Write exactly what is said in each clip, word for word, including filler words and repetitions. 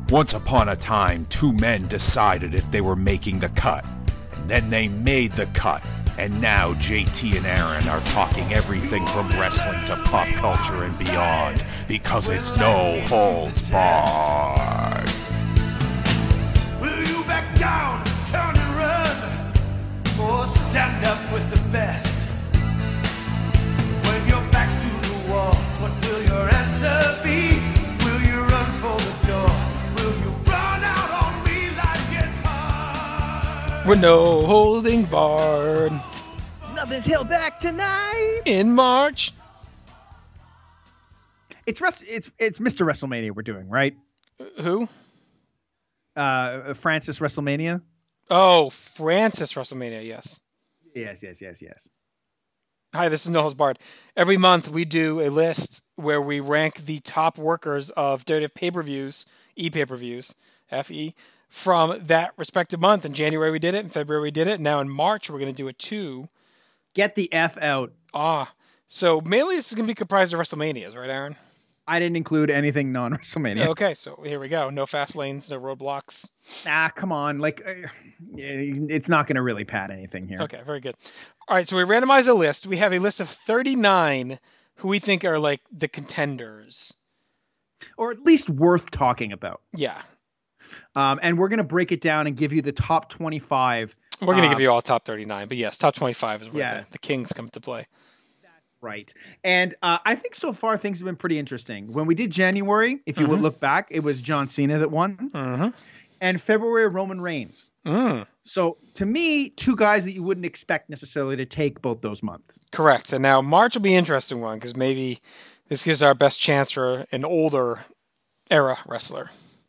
Once upon a time, two men decided if they were making the cut. And then they made the cut. And now J T and Aaron are talking everything from wrestling to pop culture and beyond. Because it's no holds barred. Will you back down, turn and run? Or stand up with the best? When your back's to the wall, what will your answer be? Will you run for the door? Will you run out on me like it's hard? We're no holding barred. Nothing's held back tonight. In March. It's Rest- it's it's Mister WrestleMania we're doing, right? Who? Uh, Francis WrestleMania. Oh, Francis WrestleMania, yes. Yes, yes, yes, yes. Hi, this is No Holds Barred. Every month we do a list where we rank the top workers of W W F pay-per-views, e-pay-per-views, F E, from that respective month. In January we did it, in February we did it, now in March we're going to do it too. Get the F out. Ah, so mainly this is going to be comprised of WrestleManias, right, Aaron? I didn't include anything non-WrestleMania. Okay, so here we go. No fast lanes, no roadblocks. Ah, come on. Like, uh, it's not going to really pad anything here. Okay, very good. All right, so we randomized a list. We have a list of thirty-nine who we think are like the contenders. Or at least worth talking about. Yeah. Um, and we're going to break it down and give you the top twenty-five. We're going to um, give you all top thirty-nine, but yes, top twenty-five is where yes. the, the Kings come to play. Right. And uh, I think so far things have been pretty interesting. When we did January, if you Mhm. would look back, it was John Cena that won. Mm-hmm. And February, Roman Reigns. Mm. So to me, two guys that you wouldn't expect necessarily to take both those months. Correct. And now March will be an interesting one because maybe this gives our best chance for an older era wrestler.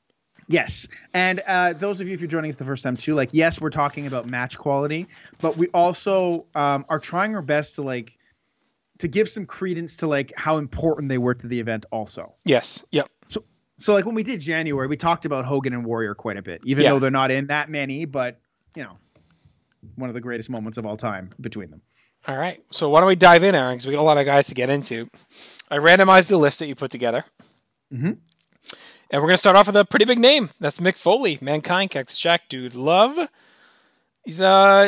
Yes. And uh, those of you, if you're joining us the first time too, like, yes, we're talking about match quality, but we also um, are trying our best to like, to give some credence to like how important they were to the event also. Yes. Yep. So, so like when we did January, we talked about Hogan and Warrior quite a bit, even Yeah. though they're not in that many, but you know, one of the greatest moments of all time between them. All right. So why don't we dive in, Aaron, because we got a lot of guys to get into. I randomized the list that you put together. Mm-hmm. And we're going to start off with a pretty big name. That's Mick Foley, Mankind, Cactus Jack, Dude Love. He's uh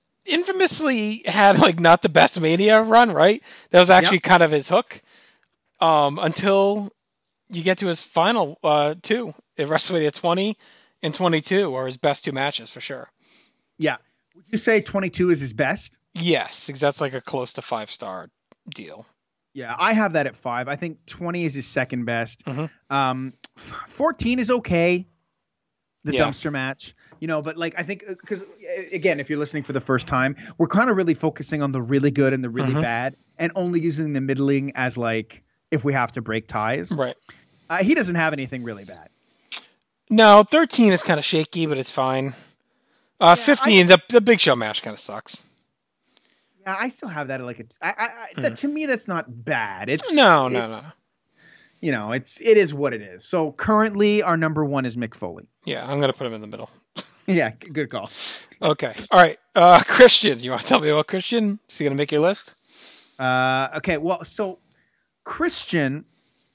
infamously had like not the best Mania run, right? That was actually Yep. kind of his hook. Um, until you get to his final uh two at WrestleMania twenty and twenty-two are his best two matches for sure. Yeah. Would you say twenty-two is his best? Yes, because that's like a close to five star deal. Yeah, I have that at five. I think twenty is his second best. Mhm. Um, f- fourteen is okay. The Yeah. dumpster match, you know, but like I think because again, if you're listening for the first time, we're kind of really focusing on the really good and the really Mhm. bad, and only using the middling as like if we have to break ties. Right. Uh, he doesn't have anything really bad. No, thirteen is kind of shaky, but it's fine. Uh, Yeah, fifteen, the the Big Show match kind of sucks. Yeah, I still have that at like a. I, I, I, that, to me, that's not bad. It's Mm. No, no, it's- no. You know, it's it is what it is. So currently, our number one is Mick Foley. Yeah, I'm gonna put him in the middle. Yeah, g- good call. Okay. All right. Uh, Christian, you want to tell me about Christian? Is he gonna make your list? Uh, okay, well, so Christian,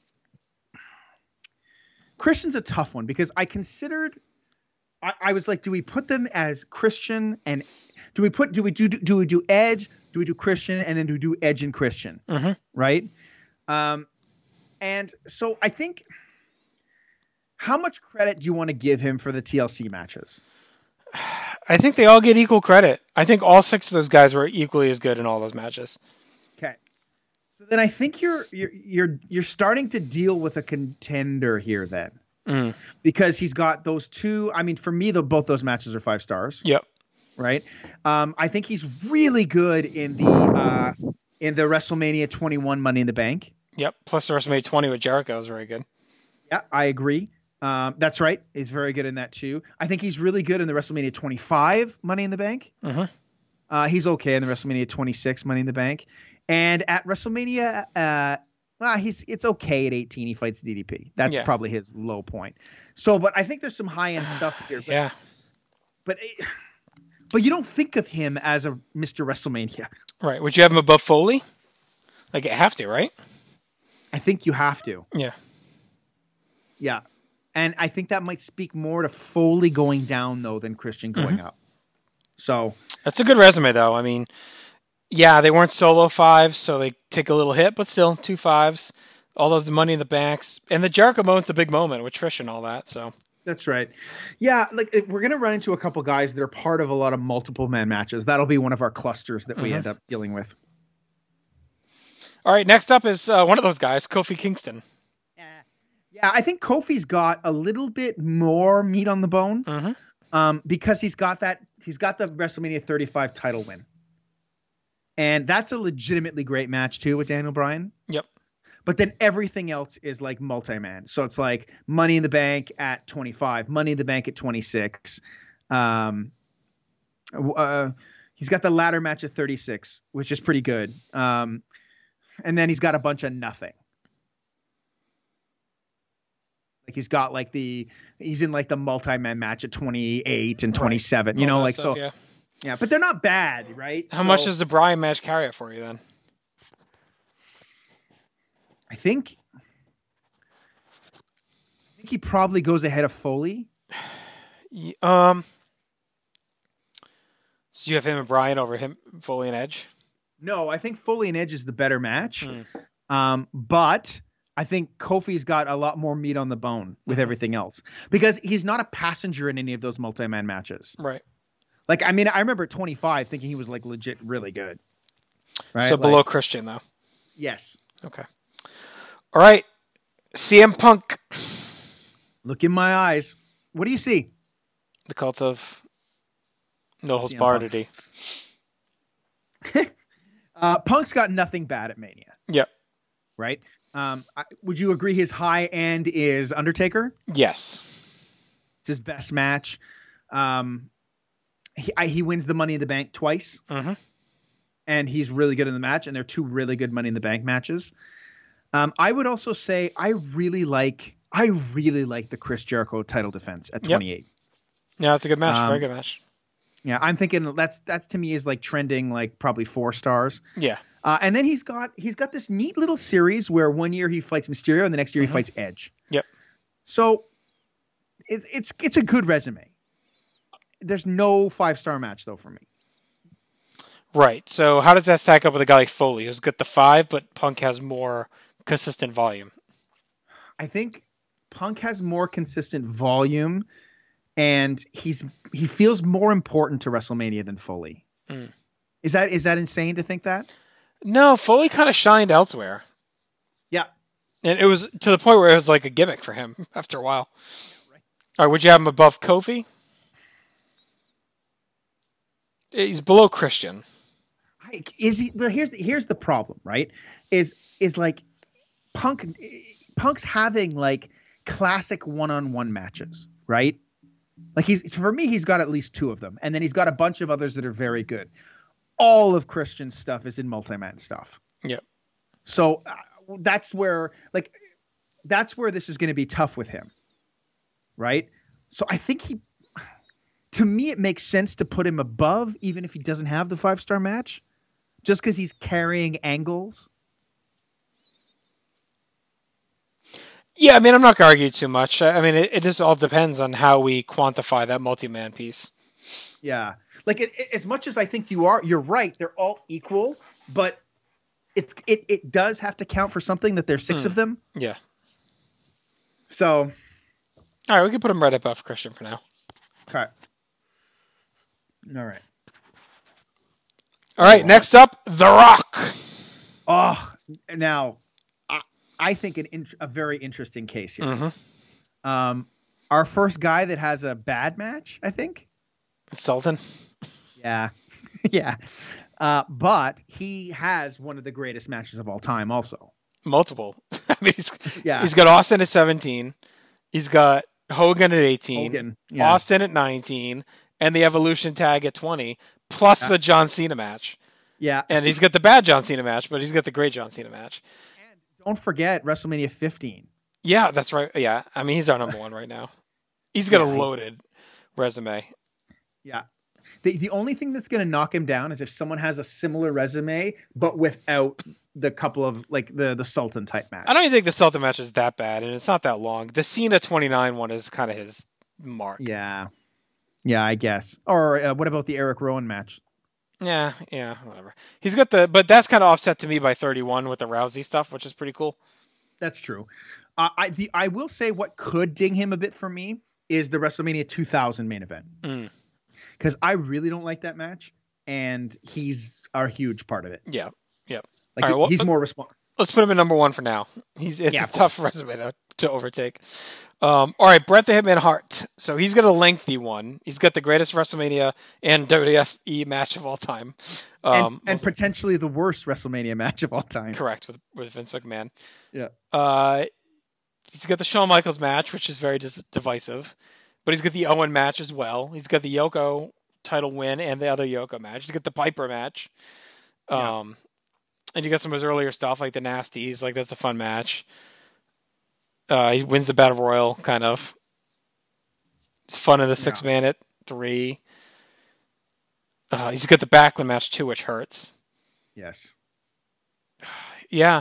Christian's a tough one because I considered, I, I was like, do we put them as Christian and do we put, do we do, do we do Edge? Do we do Christian and then do we do Edge and Christian? Mm-hmm. Right? Um, and so I think, how much credit do you want to give him for the T L C matches? I think they all get equal credit. I think all six of those guys were equally as good in all those matches. Okay. So then I think you're you're you're you're starting to deal with a contender here then. Mm. Because he's got those two. I mean, for me, the, both those matches are five stars. Yep. Right. Um, I think he's really good in the uh, in the WrestleMania twenty-one Money in the Bank. Yep. Plus the WrestleMania twenty with Jericho is very good. Yeah, I agree. Um, that's right. He's very good in that too. I think he's really good in the WrestleMania twenty-five Money in the Bank. Mm-hmm. Uh, he's okay in the WrestleMania twenty-six Money in the Bank, and at WrestleMania, uh, well, he's it's okay at eighteen. He fights D D P. That's Yeah. probably his low point. So, but I think there's some high end stuff here. But, Yeah. but it, but you don't think of him as a Mister WrestleMania. Right. Would you have him above Foley? Like, you have to, right? I think you have to. Yeah. Yeah. And I think that might speak more to Foley going down, though, than Christian going Mhm. up. So That's a good resume, though. I mean, yeah, they weren't solo fives, so they take a little hit, but still, two fives. All those Money in the Banks. And the Jericho moment's a big moment with Trish and all that, so. that's right. Yeah, like it- we're going to run into a couple guys that are part of a lot of multiple man matches. That'll be one of our clusters that we Mhm. end up dealing with. All right, next up is uh, one of those guys, Kofi Kingston. Yeah, I think Kofi's got a little bit more meat on the bone. Mm-hmm. Um, because he's got that, he's got the WrestleMania thirty-five title win, and that's a legitimately great match too with Daniel Bryan. Yep. But then everything else is like multi-man, so it's like Money in the Bank at twenty-five, Money in the Bank at twenty-six. Um, uh, he's got the ladder match at thirty-six, which is pretty good. Um, and then he's got a bunch of nothing. Like he's got like the he's in like the multi-man match at twenty-eight and twenty-seven, Right. you know, All that like stuff, so yeah. yeah, but they're not bad, right? How So, much does the Bryan match carry it for you then? I think I think he probably goes ahead of Foley. Y- Um. So you have him and Bryan over him, Foley and Edge. No, I think Foley and Edge is the better match. Hmm. Um, but I think Kofi's got a lot more meat on the bone with everything else because he's not a passenger in any of those multi-man matches. Right. Like, I mean, I remember at twenty-five thinking he was like legit really good. Right. So below Like, Christian though. yes. Okay. All right. C M Punk, Look in my eyes. What do you see? the cult of no holds C M barred. Punk. Did he? Uh, Punk's got nothing bad at Mania, Yep. right? Um, I, would you agree his high end is Undertaker? Yes. It's his best match. Um, he, I, he wins the Money in the Bank twice, Mm-hmm. and he's really good in the match, and they're two really good Money in the Bank matches. Um, I would also say I really like I really like the Chris Jericho title defense at Yep. twenty-eight. Yeah, it's a good match. Um, Very good match. Yeah, I'm thinking that's that's to me is like trending like probably four stars. Yeah. Uh, and then he's got he's got this neat little series where one year he fights Mysterio and the next year Mhm. he fights Edge. Yep. So it's it's it's a good resume. There's no five star match though for me. Right. So how does that stack up with a guy like Foley, who's got the five, but Punk has more consistent volume? I think Punk has more consistent volume, and he's he feels more important to WrestleMania than Foley. Mm. Is that is that insane to think that? No, Foley kind of shined elsewhere. Yeah. And it was to the point where it was like a gimmick for him after a while. All right, would you have him above Kofi? He's below Christian. I- Is he? Well, here's the, here's the problem, right? Is is like Punk Punk's having like classic one on one matches, right? Like he's for me, he's got at least two of them, and then he's got a bunch of others that are very good. All of Christian's stuff is in multi-man stuff. Yep. So uh, that's where like that's where this is going to be tough with him, right? So I think he, to me, it makes sense to put him above, even if he doesn't have the five star match, just because he's carrying angles. Yeah, I mean, I'm not going to argue too much. I I mean, it, it just all depends on how we quantify that multi-man piece. Yeah, like it, it- as much as I think you are, you're right. They're all equal, but it's it it does have to count for something that there's six Hmm. of them. Yeah. So All right, we can put him right above Christian for now. okay, all right. All right, next up, The Rock. Oh, now I, I think an in, a very interesting case here. Mm-hmm. Um, our first guy that has a bad match, I think. Sultan. Yeah, yeah. Uh, but he has one of the greatest matches of all time, also. Multiple. I mean, he's, Yeah. he's got Austin at seventeen. He's got Hogan at eighteen. Hogan, yeah. Austin at nineteen. And the Evolution tag at twenty. Plus Yeah. the John Cena match. Yeah. And he's got the bad John Cena match, but he's got the great John Cena match. And don't forget WrestleMania fifteen. Yeah, that's right. Yeah, I mean, he's our number one right now. He's got Yeah, a he's- loaded resume. Yeah. The the only thing that's going to knock him down is if someone has a similar resume but without the couple of like the the Sultan type match. I don't even think the Sultan match is that bad, and it's not that long. The Cena twenty-nine one is kind of his mark. Yeah, yeah, I guess. Or uh, what about the Eric Rowan match? Yeah, yeah, whatever. He's got the, but that's kind of offset to me by thirty-one with the Rousey stuff, which is pretty cool. That's true. Uh, I the I will say what could ding him a bit for me is the WrestleMania two thousand main event. Mm. Because I really don't like that match, and he's a huge part of it. Yeah, yeah. Like All he, right, well, he's more responsive. Let's put him in number one for now. He's it's Yeah, a tough resume to, to overtake. Um, all right, Bret the Hitman Hart. So he's got a lengthy one. He's got the greatest WrestleMania and W W E match of all time. Um, and and potentially the worst WrestleMania match of all time. Correct, with with Vince McMahon. Yeah. Uh, he's got the Shawn Michaels match, which is very dis- divisive. But he's got the Owen match as well. He's got the Yoko title win and the other Yoko match. He's got the Piper match. Um, Yeah. And you got some of his earlier stuff, like the Nasties. Like, that's a fun match. Uh, he wins the Battle Royal, kind of. It's fun in the six man at three. Uh, he's got the Backlund match, too, which hurts. Yes. Yeah.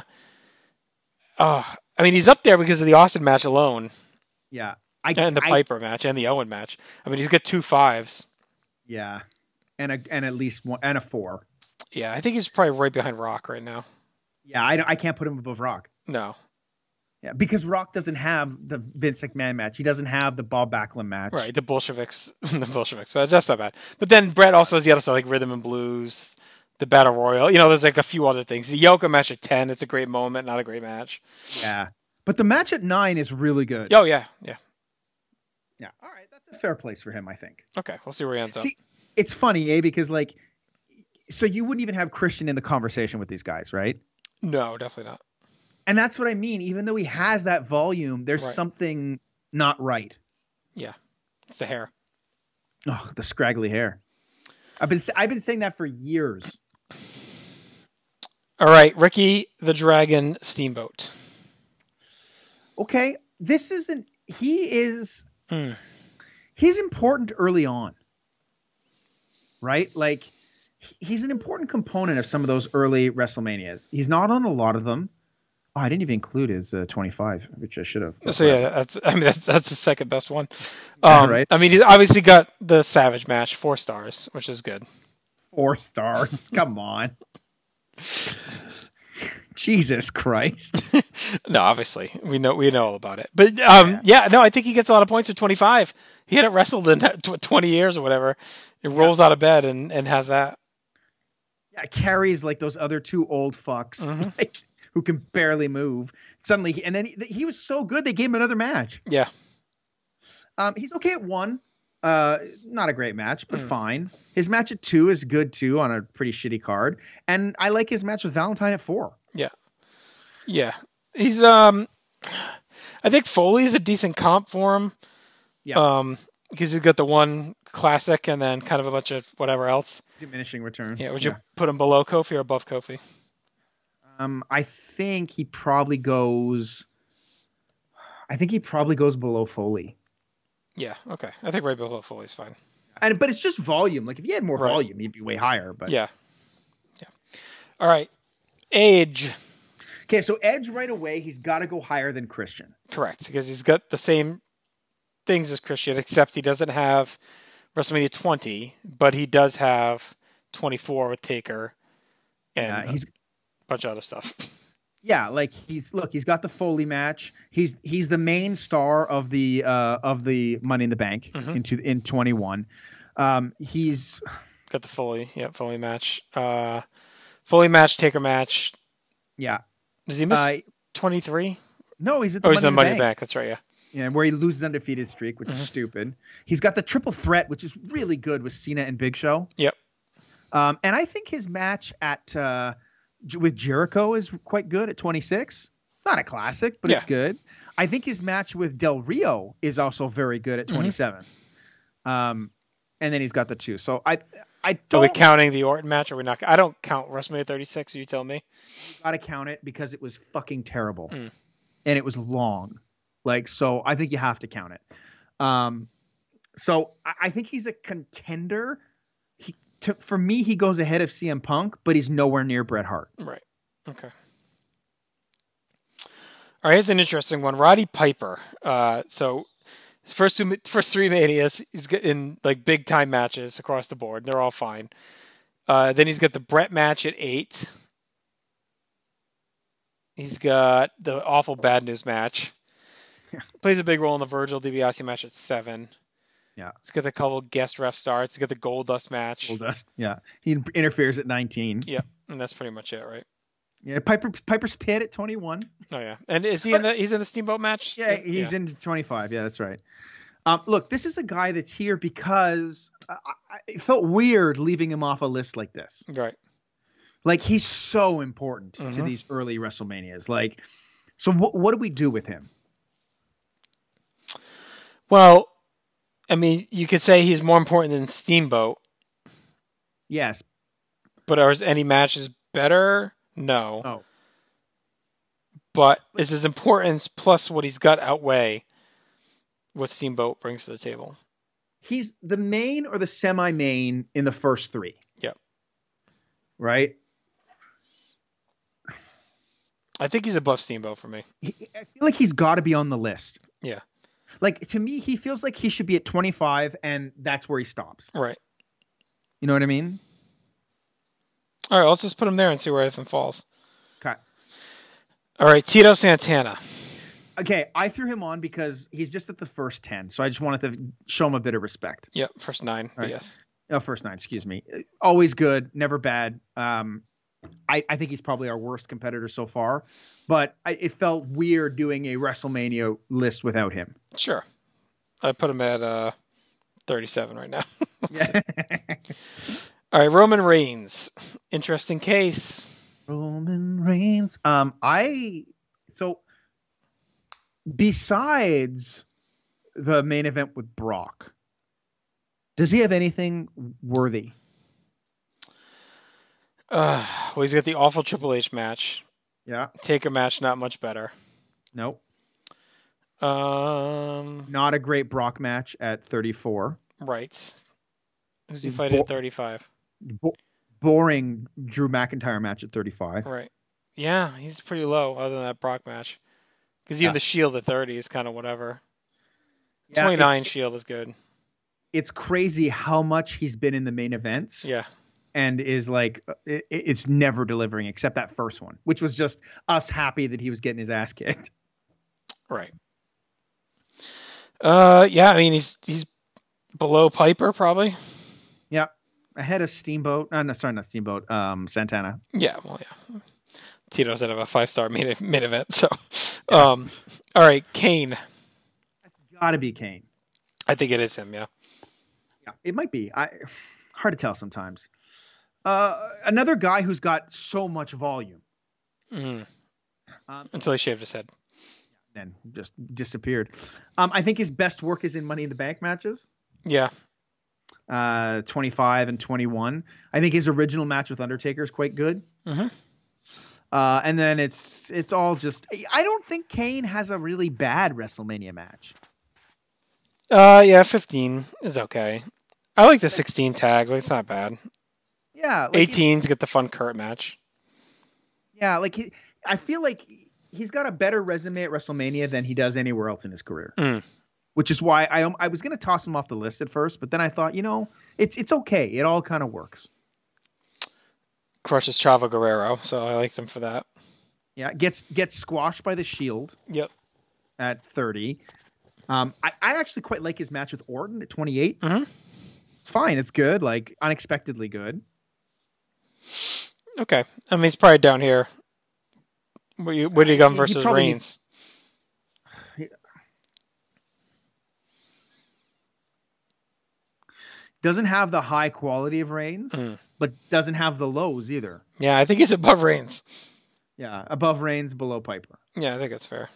Uh, I mean, he's up there because of the Austin match alone. Yeah. I, And the I, Piper match and the Owen match. I mean, he's got two fives. Yeah. And a and at least one and a four. Yeah, I think he's probably right behind Rock right now. Yeah, I, I can't put him above Rock. No. Yeah, because Rock doesn't have the Vince McMahon match. He doesn't have the Bob Backlund match. Right, the Bolsheviks. the Bolsheviks. But that's not bad. But then Brett also has the other stuff, like Rhythm and Blues, the Battle Royal. You know, there's like a few other things. The Yoko match at ten, it's a great moment, not a great match. Yeah. But the match at nine is really good. Oh, yeah, yeah. Yeah. All right, that's a fair place for him, I think. Okay, we'll see where he ends See, up. it's funny, eh? Because like, so you wouldn't even have Christian in the conversation with these guys, right? No, definitely not. And that's what I mean. Even though he has that volume, there's Right. something not right. Yeah, it's the hair. Oh, the scraggly hair. I've been I've been saying that for years. All right, Ricky the Dragon Steamboat. Okay, this isn't. He is. Hmm. He's important early on, right? Like, he- he's an important component of some of those early WrestleManias. He's not on a lot of them. Oh, I didn't even include his uh, twenty-five, which I should have. So yeah, that's I mean that's that's the second best one. Um, Right. I mean he's obviously got the Savage match, four stars, which is good. Four stars. Come on. Jesus Christ. No, obviously we know we know all about it. But um, yeah. yeah, no, I think he gets a lot of points for twenty-five. He hadn't wrestled in tw- twenty years or whatever. He rolls out of bed and, and has that. Yeah, carries like those other two old fucks, Mhm. like who can barely move. Suddenly, he, and then he, he was so good they gave him another match. Yeah, Um, he's okay at one. Uh, not a great match, but Mm. fine. His match at two is good too on a pretty shitty card, and I like his match with Valentine at four. yeah, yeah. He's um, I think Foley's a decent comp for him. Yeah. Um, because he's got the one classic and then kind of a bunch of whatever else. Diminishing returns. Yeah, would you put him below Kofi or above Kofi? Um, I think he probably goes. I think he probably goes below Foley. Yeah, okay. I think right below Foley's fine. And but it's just volume. Like if he had more Right. volume, he'd be way higher. But Yeah. Yeah. All right. Age. okay, so Edge right away, he's got to go higher than Christian. Correct. Because he's got the same things as Christian, except he doesn't have WrestleMania twenty, but he does have twenty-four with Taker and Yeah, he's a bunch of other stuff. yeah, like he's look, he's got the Foley match. He's he's the main star of the uh of the Money in the Bank Mhm. into in twenty-one. Um, he's Got the Foley. Yeah, Foley match. Uh, Foley match, Taker match. yeah. Does he miss Uh, twenty-three? no, he's at the Oh, he's Money in the Money in in the the Bank. Bank. That's right, yeah. Yeah, where he loses undefeated streak, which Mhm. is stupid. He's got the triple threat, which is really good with Cena and Big Show. Yep. Um, and I think his match at uh, J- with Jericho is quite good at twenty-six. It's not a classic, but it's Yeah. good. I think his match with Del Rio is also very good at twenty-seven. Um, and then he's got the two. So I I Are we don't counting the Orton match or are we not? I don't count WrestleMania thirty-six. You tell me. gotta count it because it was fucking terrible, Mm. and it was long. Like so, I think you have to count it. Um, so I, I think he's a contender. he to, for me he goes ahead of C M Punk, but he's nowhere near Bret Hart. Right. Okay. All right, here's an interesting one. Roddy Piper. Uh, so his first two, first three Manias, he's got in like big time matches across the board. They're all fine. Uh, then he's got the Bret match at eight. He's got the awful Bad News match. Plays a big role in the Virgil DiBiase match at seven. Yeah. He's got a couple guest ref starts. He's got the Goldust match. Goldust. Yeah. He interferes at nineteen. Yep, and that's pretty much it, right? Yeah, Piper Piper's Pit at twenty-one. Oh yeah, and is he in the? He's in the Steamboat match. Yeah, he's yeah. in twenty-five. Yeah, that's right. Um, look, this is a guy that's here because I, I, it felt weird leaving him off a list like this. Right. Like he's so important Mm-hmm. to these early WrestleManias. Like, so what? What do we do with him? Well, I mean, you could say he's more important than Steamboat, Yes. but are any matches better? No. Oh. But is his importance plus what he's got outweigh what Steamboat brings to the table? He's the main or the semi-main in the first three. Yep. Right. I think he's above Steamboat for me. He, I feel like he's got to be on the list. Yeah. Like to me, he feels like he should be at twenty-five, and that's where he stops. Right. You know what I mean? All right, let's just put him there and see where everything falls. Okay. All right, Tito Santana. Okay, I threw him on because he's just at the first ten, so I just wanted to show him a bit of respect. Yep, first nine. Right. Yes. No, first nine, excuse me. Always good, never bad. Um, I, I think he's probably our worst competitor so far, but I, it felt weird doing a WrestleMania list without him. Sure. I put him at uh, thirty-seven right now. Yeah. All right, Roman Reigns. Interesting case. Roman Reigns. Um, I so besides the main event with Brock, does he have anything worthy? Uh, well, he's got the awful Triple H match. Yeah. Taker match, not much better. Nope. Um, Not a great Brock match at thirty-four. right. Who's he fighting at thirty-five? Bo- boring Drew McIntyre match at thirty-five. Right. Yeah, he's pretty low other than that Brock match. Because even Yeah. the Shield at thirty is kind of whatever. Yeah, twenty-nine it's, Shield is good. it's crazy how much he's been in the main events. Yeah. And is like, it, it's never delivering except that first one, which was just us happy that he was getting his ass kicked. Right. Uh, yeah, I mean, he's he's below Piper, probably. Yeah. Ahead of Steamboat. Uh, no, sorry, not Steamboat. Um, Santana. Yeah, well, yeah. Tito's out of a five-star mid, mid event, so. Um, all right, Kane. That's got to be Kane. I think it is him, yeah. Yeah, it might be. I hard to tell sometimes. Uh, another guy who's got so much volume. Mm. Um, Until he shaved his head. then just disappeared. Um, I think his best work is in Money in the Bank matches. Yeah. Uh, twenty-five and twenty-one. I think his original match with Undertaker is quite good. Mm-hmm. Uh, and then it's it's all just. I don't think Kane has a really bad WrestleMania match. Uh, yeah, fifteen is okay. I like the sixteen tag. Like, it's not bad. Yeah, like eighteen to get the fun Kurt match. Yeah, like he, I feel like he's got a better resume at WrestleMania than he does anywhere else in his career. Mm. Which is why I I was going to toss him off the list at first, but then I thought, you know, it's it's okay. It all kind of works. Crushes Chavo Guerrero, so I like them for that. Yeah, gets gets squashed by the Shield Yep. at thirty. Um, I, I actually quite like his match with Orton at twenty-eight. Mm-hmm. It's fine. It's good. Like unexpectedly good. Okay. I mean, he's probably down here. Where you, where do you go He- he versus probably Reigns? Doesn't have the high quality of Reigns, Mm. but doesn't have the lows either. Yeah, I think he's above Reigns. Yeah, above Reigns, below Piper. Yeah, I think that's fair.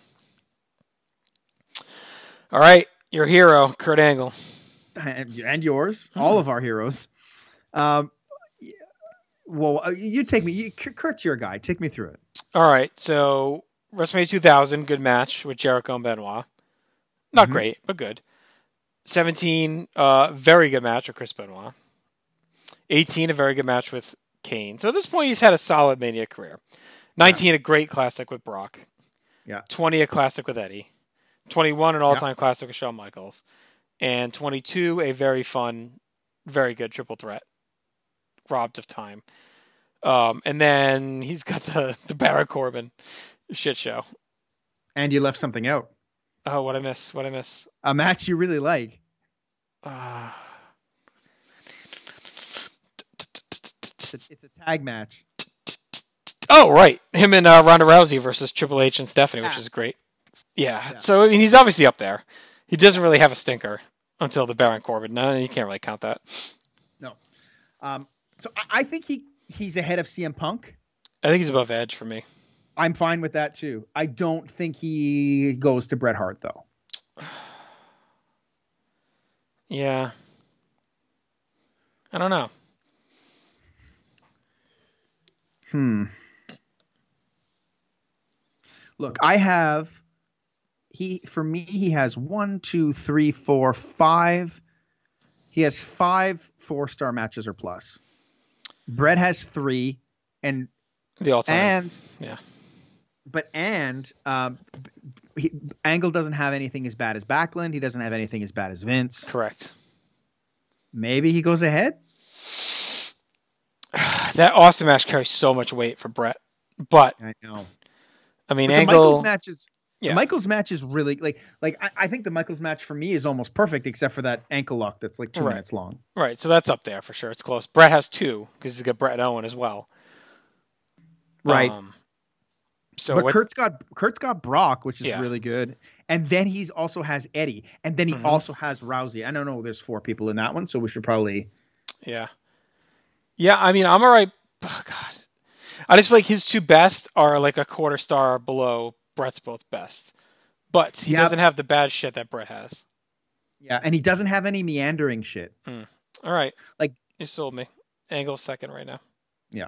All right, your hero, Kurt Angle. And, and yours, all of our heroes. Um, yeah, well, uh, you take me. You, Kurt's your guy. Take me through it. All right, so WrestleMania two thousand, good match with Jericho and Benoit. Not Mhm. great, but good. seventeen, uh, very good match with Chris Benoit. eighteen, a very good match with Kane. So at this point, he's had a solid Mania career. nineteen, yeah. a great classic with Brock. Yeah. twenty, a classic with Eddie. twenty-one, an all-time yeah. classic with Shawn Michaels. And twenty-two, a very fun, very good triple threat. Robbed of time. Um, and then he's got the, the Baron Corbin shit show. And you left something out. Oh, what I miss? What I miss? A match you really like. Uh, it's, a, it's a tag match. Oh, right. Him and uh, Ronda Rousey versus Triple H and Stephanie, which ah. is great. Yeah. yeah. So, I mean, he's obviously up there. He doesn't really have a stinker until the Baron Corbin. No, you can't really count that. No. Um, so I, I think he, he's ahead of C M Punk. I think he's above Edge for me. I'm fine with that, too. I don't think he goes to Bret Hart, though. Yeah. I don't know. Hmm. Look, I have... He For me, he has one, two, three, four, five... He has five four-star matches or plus. Bret has three, and... The all-time. And... Yeah. But and um, he, Angle doesn't have anything as bad as Backlund. He doesn't have anything as bad as Vince. Correct. Maybe he goes ahead. That Austin match carries so much weight for Bret. But I know. I mean, but Angle. The Michaels match is. Yeah. The Michaels match is really like like I, I think the Michaels match for me is almost perfect except for that ankle lock that's like two right. minutes long. Right. So that's up there for sure. It's close. Bret has two because he's got Bret and Owen as well. Right. Um, So but what, Kurt's got Kurt's got Brock, which is yeah. really good, and then he's also has Eddie, and then he mm-hmm. also has Rousey. I don't know. There's four people in that one, so we should probably. Yeah. Yeah, I mean, I'm all right. Oh, God, I just feel like his two best are like a quarter star below Bret's both best, but he yeah. doesn't have the bad shit that Bret has. Yeah, and he doesn't have any meandering shit. Mm. All right, like you sold me. Angle's second right now. Yeah.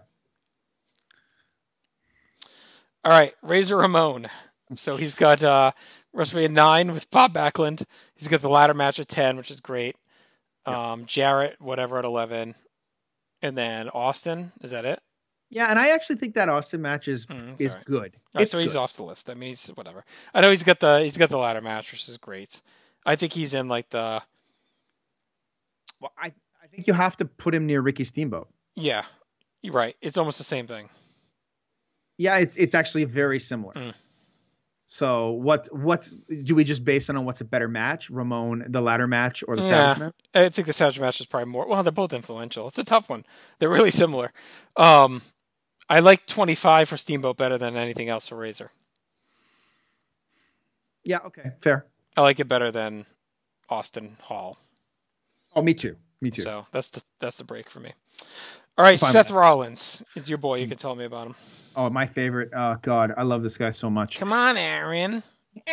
All right, Razor Ramon. So he's got uh, WrestleMania nine with Bob Backlund. He's got the ladder match at ten, which is great. Um, yeah. Jarrett, whatever, at eleven. And then Austin. Is that it? Yeah, and I actually think that Austin match is mm, is right. good. All right, it's so good. he's off the list. I mean, he's whatever. I know he's got the he's got the ladder match, which is great. I think he's in like the. Well, I I think you have to put him near Ricky Steamboat. Yeah, you're right. It's almost the same thing. Yeah, it's it's actually very similar. Mm. So what what's do we just base it on what's a better match, Ramon, the ladder match, or the yeah, Savage match? I think the Savage match is probably more. Well, they're both influential. It's a tough one. They're really similar. Um, I like twenty-five for Steamboat better than anything else for Razor. Yeah. Okay. Fair. I like it better than Austin Hall. Oh, me too. Me too. So that's the that's the break for me. All right, Seth Rollins is your boy. You can tell me about him. Oh, my favorite. Oh, God. I love this guy so much. Come on, Aaron.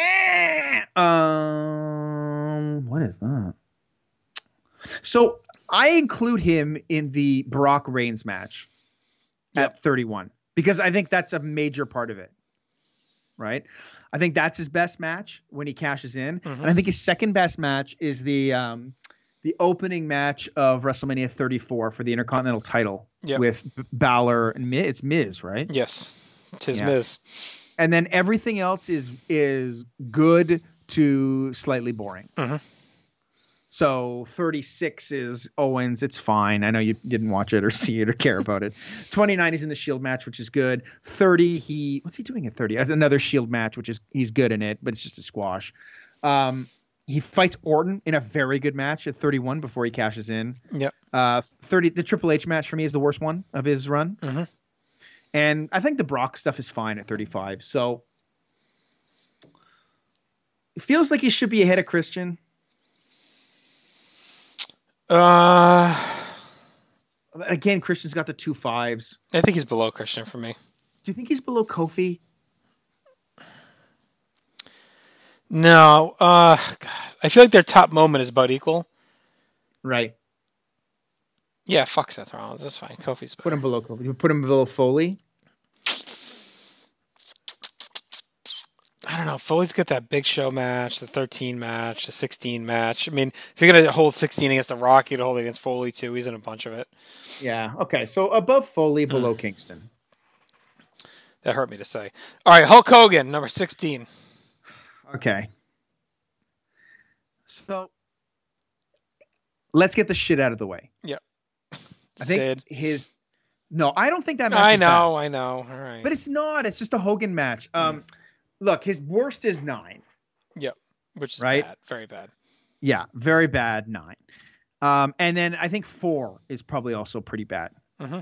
um, what is that? So I include him in the Brock Reigns match yep. at thirty-one because I think that's a major part of it. Right? I think that's his best match when he cashes in. Mm-hmm. And I think his second best match is the um, the opening match of WrestleMania thirty-four for the Intercontinental title yep. with Balor and Miz. It's Miz, right? Yes. It's his yeah. Miz. And then everything else is is good to slightly boring. Mm-hmm. So thirty-six is Owens. It's fine. I know you didn't watch it or see it or care about it. twenty-nine is in the Shield match, which is good. thirty, he what's he doing at thirty? That's another Shield match, which is he's good in it, but it's just a squash. Um, he fights Orton in a very good match at thirty-one before he cashes in. Yep. Uh, thirty. The Triple H match for me is the worst one of his run. Mm-hmm. And I think the Brock stuff is fine at thirty-five. So it feels like he should be ahead of Christian. Uh, Again, Christian's got the two fives. I think he's below Christian for me. Do you think he's below Kofi? No. Uh, God. I feel like their top moment is about equal. Right. Yeah, fuck Seth Rollins. That's fine. Kofi's better. Put him below Kofi. You put him below Foley? I don't know. Foley's got that big show match, the thirteen match, the sixteen match. I mean, if you're gonna hold sixteen against The Rock, you'd hold it against Foley too. He's in a bunch of it. Yeah. Okay. So above Foley, below mm. Kingston. That hurt me to say. All right, Hulk Hogan, number sixteen. Okay. So let's get the shit out of the way. Yep. I think Sid. his. No, I don't think that match I is know, bad. I know. All right. But it's not. It's just a Hogan match. Um, mm. Look, his worst is nine. Yep. Which is right? bad. Very bad. Yeah, very bad nine. Um, and then I think four is probably also pretty bad. Mm-hmm.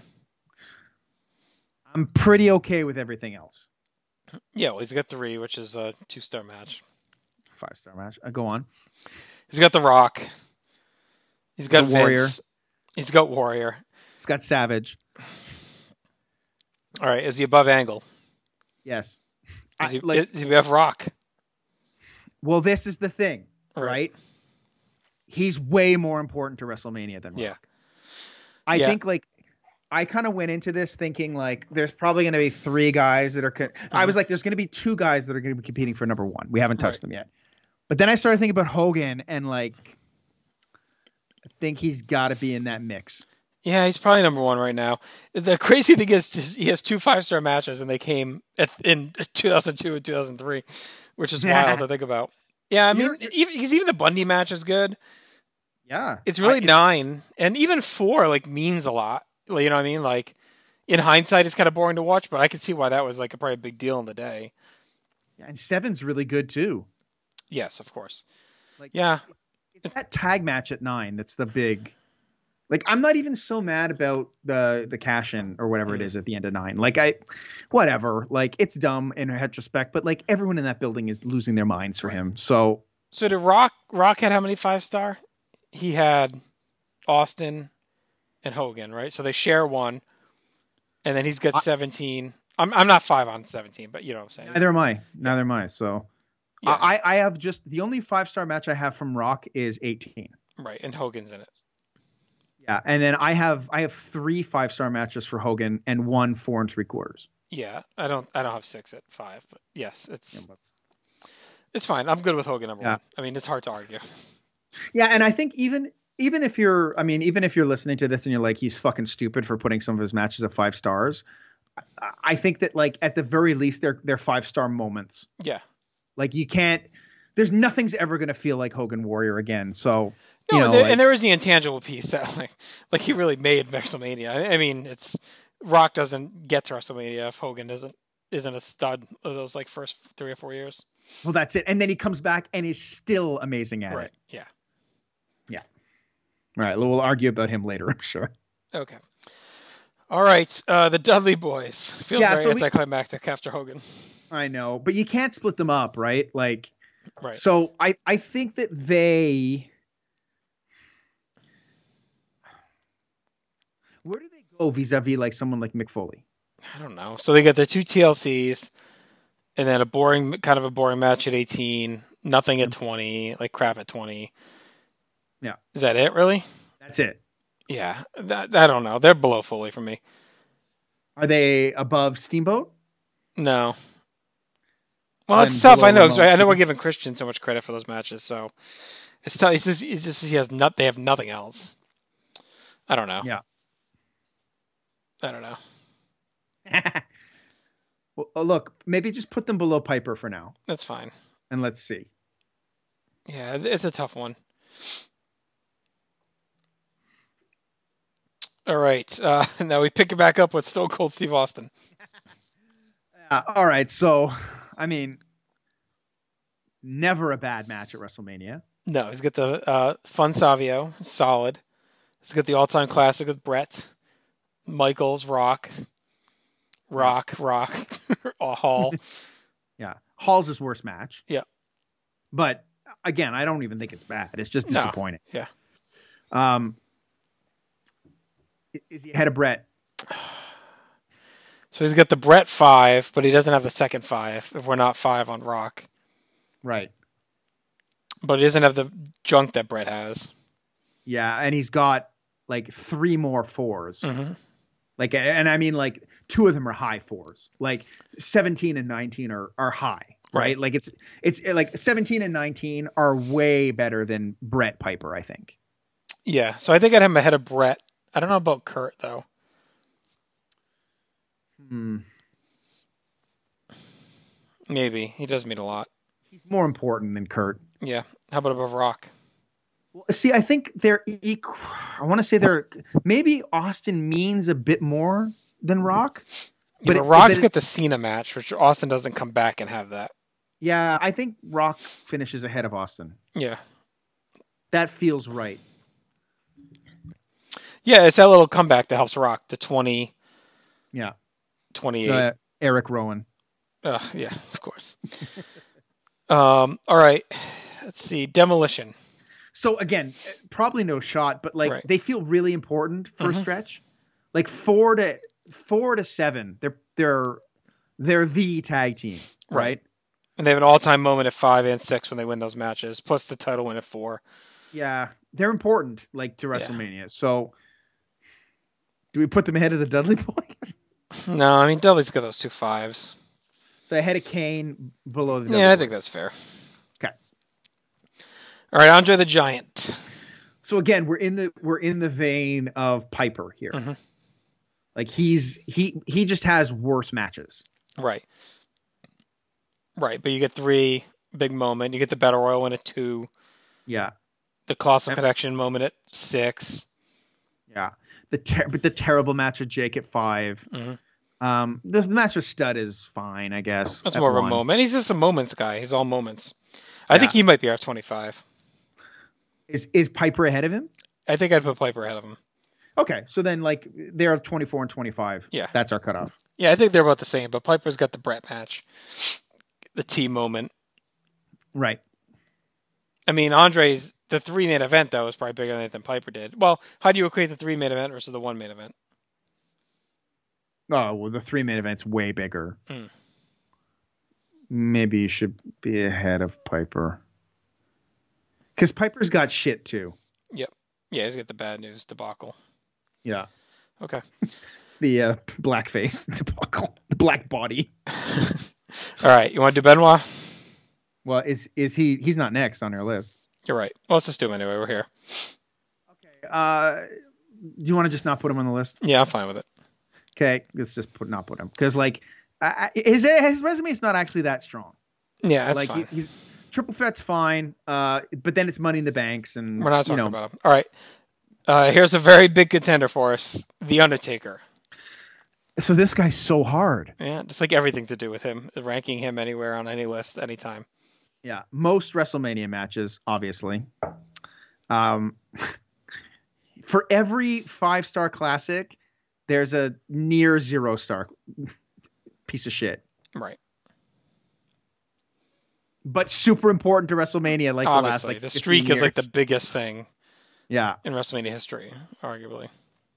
I'm pretty okay with everything else. Yeah, well, he's got three, which is a two-star match. Five-star match. Uh, go on. He's got The Rock. He's got the Warrior. Vince. He's got Warrior. He's got Savage. All right, is he above Angle? Yes. Is he, I, like, is he above Rock? Well, this is the thing, right? right? He's way more important to WrestleMania than Rock. Yeah. I yeah. think, like, I kind of went into this thinking, like, there's probably going to be three guys that are... Co- mm-hmm. I was like, there's going to be two guys that are going to be competing for number one. We haven't touched right. them yet. But then I started thinking about Hogan, and, like, I think he's got to be in that mix. Yeah, he's probably number one right now. The crazy thing is he has two five-star matches, and they came at, in two thousand two and two thousand three, which is yeah. wild to think about. Yeah, I mean, you're, you're, even, even the Bundy match is good. Yeah. It's really I, nine, and even four, like, means a lot. You know what I mean? Like, in hindsight, it's kind of boring to watch, but I can see why that was, like, a probably a big deal in the day. Yeah, and seven's really good, too. Yes, of course. Like, yeah. It's, it's that tag match at nine that's the big... Like, I'm not even so mad about the the cash-in or whatever mm. it is at the end of nine. Like, I, whatever. Like, it's dumb in retrospect, but, like, everyone in that building is losing their minds for him. So, so did Rock, Rock had how many five-star? He had Austin and Hogan, right? So they share one, and then he's got I, seventeen. I'm I'm not five on seventeen, but you know what I'm saying. Neither am I. Neither am I. So, yeah. I, I have just, the only five-star match I have from Rock is eighteen. Right, and Hogan's in it. Yeah, and then I have I have three five star matches for Hogan and one four and three quarters. Yeah, I don't I don't have six at five, but yes, it's yeah, but... it's fine. I'm good with Hogan number yeah. one. I mean, it's hard to argue. Yeah, and I think even even if you're I mean even if you're listening to this and you're like, he's fucking stupid for putting some of his matches at five stars, I, I think that, like, at the very least they're they're five star moments. Yeah, like, you can't. There's nothing's ever gonna feel like Hogan Warrior again. So. No, you know, and, there, like, and there is the intangible piece that, like, like he really made WrestleMania. I, I mean, it's Rock doesn't get to WrestleMania if Hogan doesn't isn't a stud of those, like, first three or four years. Well, that's it. And then he comes back and is still amazing at right. it. Yeah. Yeah. All right. We'll argue about him later, I'm sure. Okay. All right. Uh, the Dudley Boys. Feels yeah, very so anticlimactic we, after Hogan. I know, but you can't split them up, right? Like, right. So I, I think that they. Where do they go vis-a-vis, like, someone like Mick Foley? I don't know. So they got the two T L Cs, and then a boring, kind of a boring match at eighteen, nothing at twenty, like crap at twenty. Yeah. Is that it, really? That's it. Yeah. That, I don't know. They're below Foley for me. Are they above Steamboat? No. Well, it's tough. I know. I know we're giving Christian so much credit for those matches, so it's tough. It's just, it's just he has not. They have nothing else. I don't know. Yeah. I don't know. Well, look, maybe just put them below Piper for now. That's fine. And let's see. Yeah, it's a tough one. All right. Uh, now we pick it back up with Stone Cold Steve Austin. Uh, all right. So, I mean, never a bad match at WrestleMania. No, he's got the uh, Fun Savio, solid. He's got the all-time classic with Brett. Michaels, Rock, Rock, Rock, Hall. Yeah. Hall's his worst match. Yeah. But, again, I don't even think it's bad. It's just disappointing. No. Yeah. Um, is he ahead of Brett? So he's got the Brett five, but he doesn't have the second five if we're not five on Rock. Right. But he doesn't have the junk that Brett has. Yeah, and he's got, like, three more fours. Mm-hmm. Like, and I mean, like, two of them are high fours. Like, seventeen and nineteen are, are high. right? Right. Like it's it's like seventeen and nineteen are way better than Brett Piper, I think. Yeah, so I think I'd have him ahead of Brett. I don't know about Kurt, though. Hmm. Maybe. He does mean a lot. He's more important than Kurt. Yeah. How about above Rock? Well, see, I think they're equal. I want to say they're maybe Austin means a bit more than Rock. Yeah, but it- Rock's but it- got the Cena match, which Austin doesn't come back and have that. Yeah, I think Rock finishes ahead of Austin. Yeah. That feels right. Yeah, it's that little comeback that helps Rock to twenty, Yeah. twenty-eight. Uh, Eric Rowan. Uh, yeah, of course. um, all right. Let's see. Demolition. So again, probably no shot, but like Right. they feel really important for Mhm. a stretch. Like four to four to seven, they're they're they're the tag team, right? And they have an all-time moment at five and six when they win those matches, plus the title win at four. Yeah, they're important, like to WrestleMania. So, do we put them ahead of the Dudley Boys? No, I mean, Dudley's got those two fives. So ahead of Kane, below the Dudley Yeah, I Boys. think that's fair. Okay. All right, Andre the Giant. So again, we're in the we're in the vein of Piper here. Mhm. Like he's he he just has worse matches. Right. Right, but you get three, big moment. You get the Battle Royal win at two. Yeah, The Colossal Yep. Connection moment at six. yeah. The ter- but the terrible match with Jake at five. Mhm. Um, the match with Stud is fine, I guess. That's at more of a one. moment. He's just a moments guy. He's all moments. I think Yeah. he might be our twenty-five. Is is Piper ahead of him? I think I'd put Piper ahead of him. Okay, so then like they're twenty-four and twenty-five. Yeah. That's our cutoff. Yeah, I think they're about the same, but Piper's got the Brett match. The T moment. Right. I mean, Andre's, the three main event, though, is probably bigger than anything Piper did. Well, how do you equate the three main event versus the one main event? Oh, well, the three main event's way bigger. Mm. Maybe you should be ahead of Piper. Because Piper's got shit too. Yep. Yeah, he's got the bad news debacle. Yeah. Okay. The uh, blackface debacle. The black body. All right, you want to do Benoit? Well, is is he? He's not next on our list. You're right. Well, let's just do him anyway. We're here. Okay. Uh, do you want to just not put him on the list? Yeah, I'm fine with it. Okay, let's just put not put him because like uh, his his resume is not actually that strong. Yeah, that's like fine. He, he's triple threat's fine. Uh, but then it's Money in the Banks and We're not talking you know, about him. All right. Uh, here's a very big contender for us, The Undertaker. So this guy's so hard. Yeah, just like everything to do with him, ranking him anywhere on any list, anytime. Yeah, most WrestleMania matches, obviously. Um, for every five-star classic, there's a near zero-star piece of shit. Right. But super important to WrestleMania, like Obviously, the last like the fifteen streak is like the years. biggest thing Yeah. in WrestleMania history, arguably.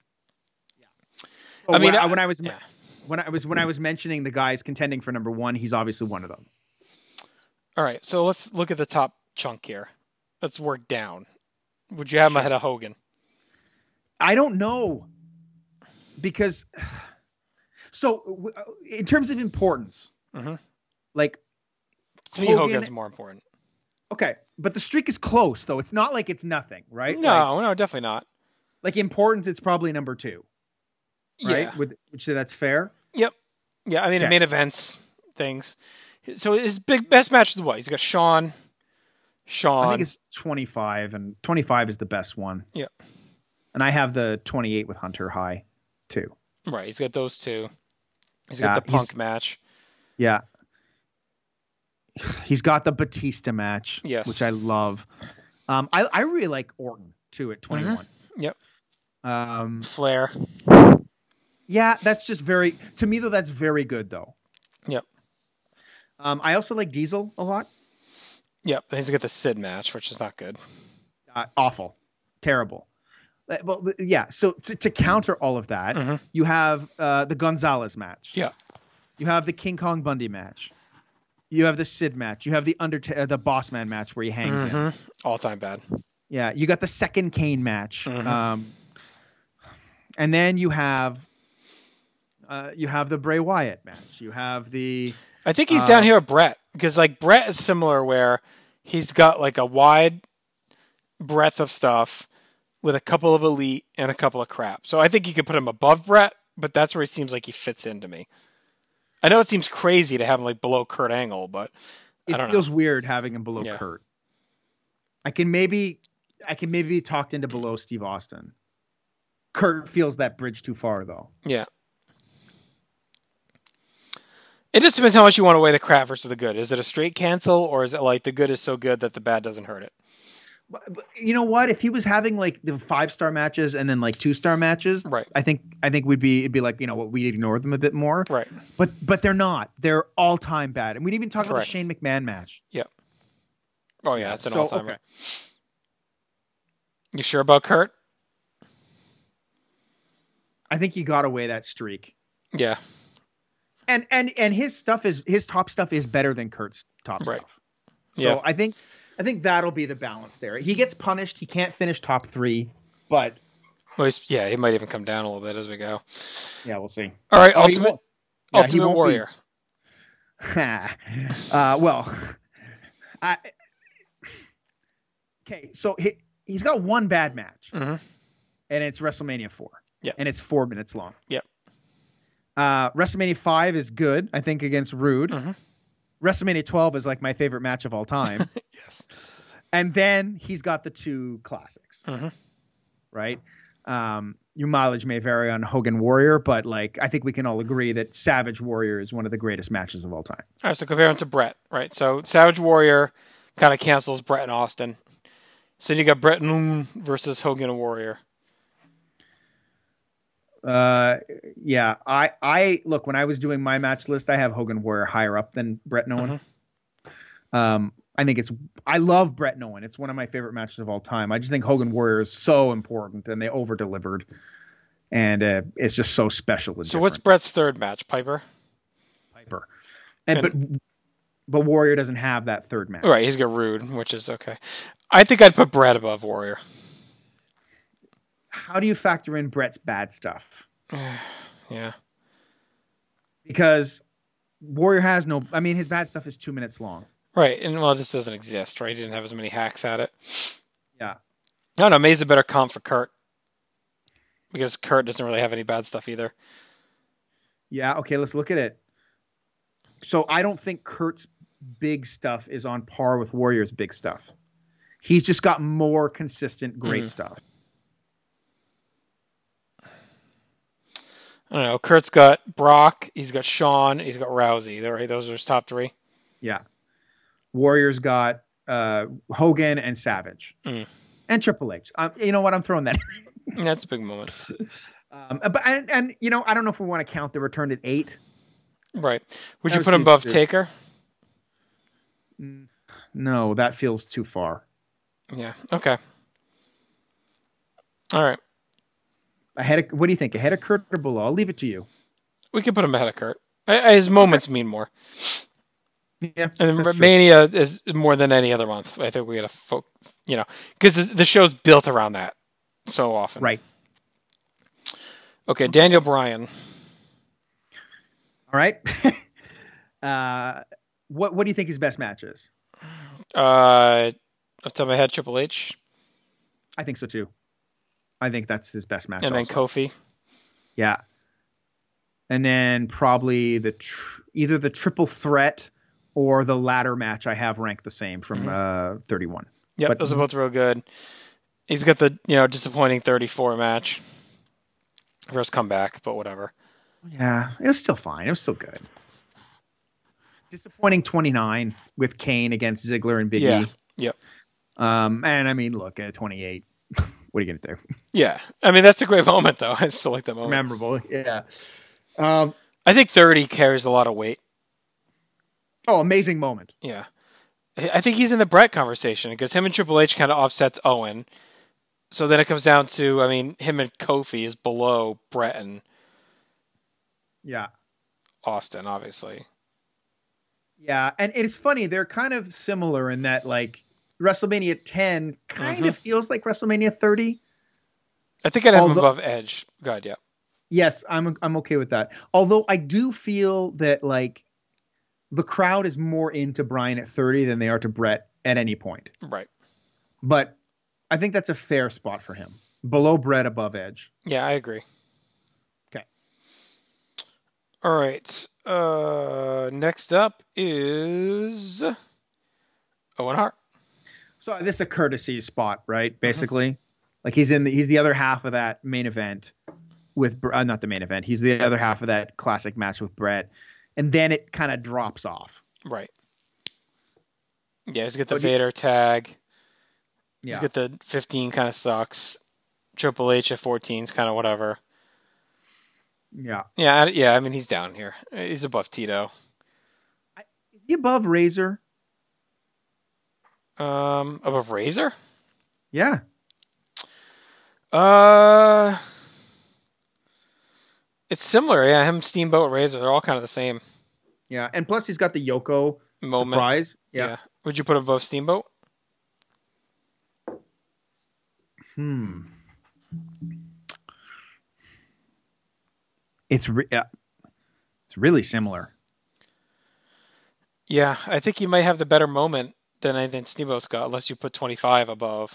Oh, I mean, when, I, I- when I was yeah. when I was when I was mentioning the guys contending for number one, he's obviously one of them. All right, so let's look at the top chunk here. Let's work down. Would you have him ahead of Hogan? I don't know because so w- in terms of importance, Mhm. like To me, Hogan- Hogan's more important. okay, but the streak is close though. It's not like it's nothing, right? Like, No, no, definitely not. like importance, it's probably number two, right? Yeah. Would which that's fair. Yep. Yeah, I mean, the Okay. main events, things. So his big best match is what? He's got Shawn, Shawn. I think it's twenty-five, and twenty-five is the best one. Yeah. And I have the twenty-eight with Hunter high, too. Right, he's got those two. He's Yeah, got the he's- Punk match. Yeah. He's got the Batista match, Yes. which I love. Um, I I really like Orton too at twenty-one. Yep. Um, Flair. yeah, that's just very to me though. That's very good though. Yep. Um, I also like Diesel a lot. Yep. And he's got the Sid match, which is not good. Uh, awful, terrible. Uh, Well, yeah. So to, to counter all of that, Mhm. you have uh, the Gonzalez match. Yeah. You have the King Kong Bundy match. You have the Sid match. You have the Undert- uh, the Boss Man match where he hangs him. Mhm. All time bad. Yeah, you got the second Kane match. Mhm. Um, and then you have uh, you have the Bray Wyatt match. You have the I think he's Uh, down here with Brett because like Brett is similar where he's got like a wide breadth of stuff with a couple of elite and a couple of crap. So I think you could put him above Brett, but that's where he seems like he fits into me. I know it seems crazy to have him like below Kurt Angle, but I It don't feels know. weird having him below Yeah. Kurt. I can maybe, I can maybe be talked into below Steve Austin. Kurt feels that bridge too far, though. Yeah. It just depends how much you want to weigh the crap versus the good. Is it a straight cancel, or is it like the good is so good that the bad doesn't hurt it? But, but you know what? If he was having like the five star matches and then like two star matches, Right. I think I think we'd be it'd be like you know what we'd ignore them a bit more. Right. But but they're not. They're all time bad. And we'd even talk about Correct. the Shane McMahon match. Yep. Oh yeah, it's an So, all-timer. okay. You sure about Kurt? I think he got away that streak. Yeah. And and and his stuff is his top stuff is better than Kurt's top Right. stuff. So Yeah. I think I think that'll be the balance there. He gets punished. He can't finish top three, but Well, he's, yeah, he might even come down a little bit as we go. yeah, we'll see. All right, Oh, he Ultimate, won't- yeah, he Ultimate won't be- Warrior. uh, well, I, okay, so he, he's got one bad match, Mm-hmm. and it's WrestleMania four. Yep. And it's four minutes long. Yep. Uh, WrestleMania five is good, I think, against Rude. Mhm. WrestleMania twelve is like my favorite match of all time. Yes. And then he's got the two classics, Mhm. right? Um, your mileage may vary on Hogan Warrior, but like I think we can all agree that Savage Warrior is one of the greatest matches of all time. All right, so compare him to Brett, right? So Savage Warrior kind of cancels Brett and Austin. So you got Brett and versus Hogan and Warrior. Uh, yeah, I, I look when I was doing my match list, I have Hogan Warrior higher up than Brett Nolan. Um, I think it's I love Brett Nolan. It's one of my favorite matches of all time. I just think Hogan Warrior is so important, and they over delivered, and uh, it's just so special. And So what's different. Brett's third match? Piper? Piper? And, but but Warrior doesn't have that third match. All right, he's got Rude, which is okay. I think I'd put Brett above Warrior. How do you factor in Brett's bad stuff? Yeah. Because Warrior has no. I mean, his bad stuff is two minutes long. Right, and well, it just doesn't exist, right? He didn't have as many hacks at it. Yeah. No, no, May's a better comp for Kurt. Because Kurt doesn't really have any bad stuff either. Yeah. Okay. Let's look at it. So I don't think Kurt's big stuff is on par with Warrior's big stuff. He's just got more consistent, great Mhm. stuff. I don't know. Kurt's got Brock, he's got Shawn, he's got Rousey. Right? Those are his top three. Yeah. Warrior's got uh, Hogan and Savage Mm. and Triple H. Um, you know what? I'm throwing that. That's a big moment. um, but and, and you know I don't know if we want to count the return at eight. Right. Would That you was put him huge, above too. Taker? No, that feels too far. Yeah. Okay. All right. Ahead of, what do you think? Ahead of Kurt or below? I'll leave it to you. We can put him ahead of Kurt. I- I- His moments mean more. Yeah. And that's true. Mania is more than any other month. I think we got to, fo- you know, because the show's built around that so often. Right. Okay, Daniel Bryan. All right. uh, what what do you think his best match is? Uh, off the top of my head, Triple H, I think so too. I think that's his best match. and then also. Kofi. Yeah. And then probably the tr- either the triple threat or the ladder match I have ranked the same from uh, thirty-one. Yep, But- those are both real good. He's got the you know disappointing thirty-four match. First comeback, but whatever. Yeah, it was still fine. It was still good. Disappointing twenty-nine with Kane against Ziggler and Big Yeah. E. Yep. Um, and I mean, look at twenty-eight. What are you gonna do? Yeah, I mean that's a great moment though. I still like that moment. Memorable. Yeah. Um. I think thirty carries a lot of weight. Oh, amazing moment. Yeah. I I think he's in the Brett conversation because him and Triple H kind of offsets Owen. So then it comes down to, I mean, him and Kofi is below Brett and Yeah. Austin, obviously. Yeah, and it's funny. They're kind of similar in that, like, WrestleMania ten kind of feels like WrestleMania thirty. I think I'd have him Although- above Edge. God, yeah. Yes, I'm I'm okay with that. Although I do feel that, like, the crowd is more into Bryan at thirty than they are to Brett at any point. Right. But I think that's a fair spot for him. Below Brett, above Edge. Yeah, I agree. Okay. All right. Uh, next up is Owen Hart. So this is a courtesy spot, right? Basically, mm-hmm. like he's in the he's the other half of that main event with uh, not the main event. He's the other half of that classic match with Brett, and then it kind of drops off. Right. Yeah, he's got the so Vader you, tag. Yeah. He's got the fifteen kind of sucks. Triple H at fourteen is kind of whatever. Yeah. Yeah, yeah. I mean, he's down here. He's above Tito. Is he above Razor? Um, above Razor? Yeah. Uh, it's similar. Yeah, him, Steamboat, Razor, they're all kind of the same. Yeah, and plus he's got the Yoko moment. Surprise. Yeah. yeah. Would you put him above Steamboat? Hmm. It's re- uh, it's really similar. Yeah, I think he might have the better moment than I think Steamboat's got, unless you put twenty-five above.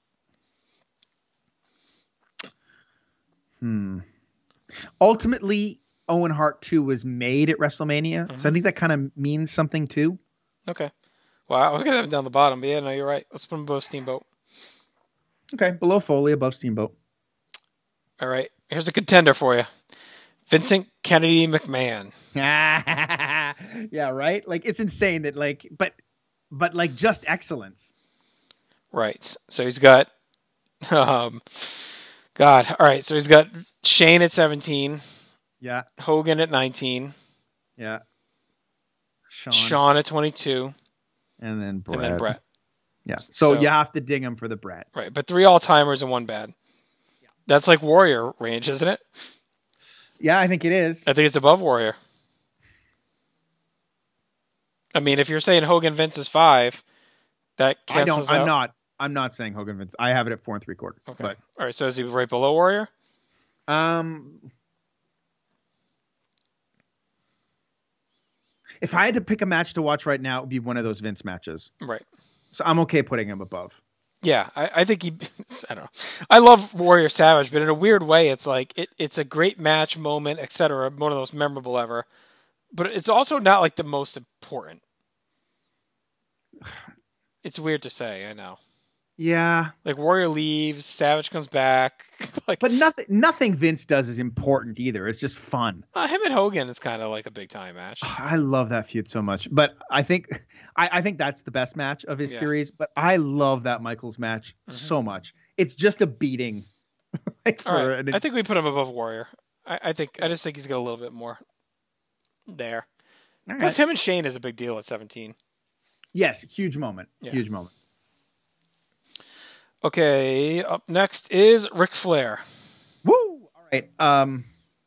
Hmm. Ultimately, Owen Hart two was made at WrestleMania, mm-hmm. so I think that kind of means something too. Okay. Well, I was gonna have him down the bottom, but yeah, no, you're right. Let's put him above Steamboat. Okay, below Foley, above Steamboat. All right, here's a contender for you. Vincent Kennedy McMahon. Yeah, right? Like, it's insane that, like, but, but like, just excellence. Right. So he's got, um, God. All right. So he's got Shane at seventeen. Yeah. Hogan at nineteen. Yeah. Sean. Sean at twenty-two. And then Brett. And then Brett. Yeah. So, so you have to ding him for the Brett. Right. But three all-timers and one bad. Yeah. That's like Warrior range, isn't it? Yeah, I think it is. I think it's above Warrior. I mean, if you're saying Hogan Vince is five, that cancels I don't. I'm out. not. I'm not saying Hogan Vince. I have it at four and three quarters. Okay. But all right. So is he right below Warrior? Um, if I had to pick a match to watch right now, it would be one of those Vince matches. Right. So I'm okay putting him above. Yeah, I, I think he. I don't know. I love Warrior Savage, but in a weird way, it's like it, it's a great match moment, et cetera. One of the most memorable ever, but it's also not like the most important. It's weird to say, I know. Yeah, like Warrior leaves, Savage comes back, like, but nothing, nothing Vince does is important either. It's just fun. Uh, him and Hogan is kind of like a big time match. I love that feud so much, but I think, I, I think that's the best match of his yeah. series. But I love that Michaels match mm-hmm. so much. It's just a beating. like All right. an... I think we put him above Warrior. I, I think I just think he's got a little bit more there. All Plus, right. him and Shane is a big deal at seventeen. Yes, huge moment. Yeah. Huge moment. Okay, up next is Ric Flair. Woo! All right. Um,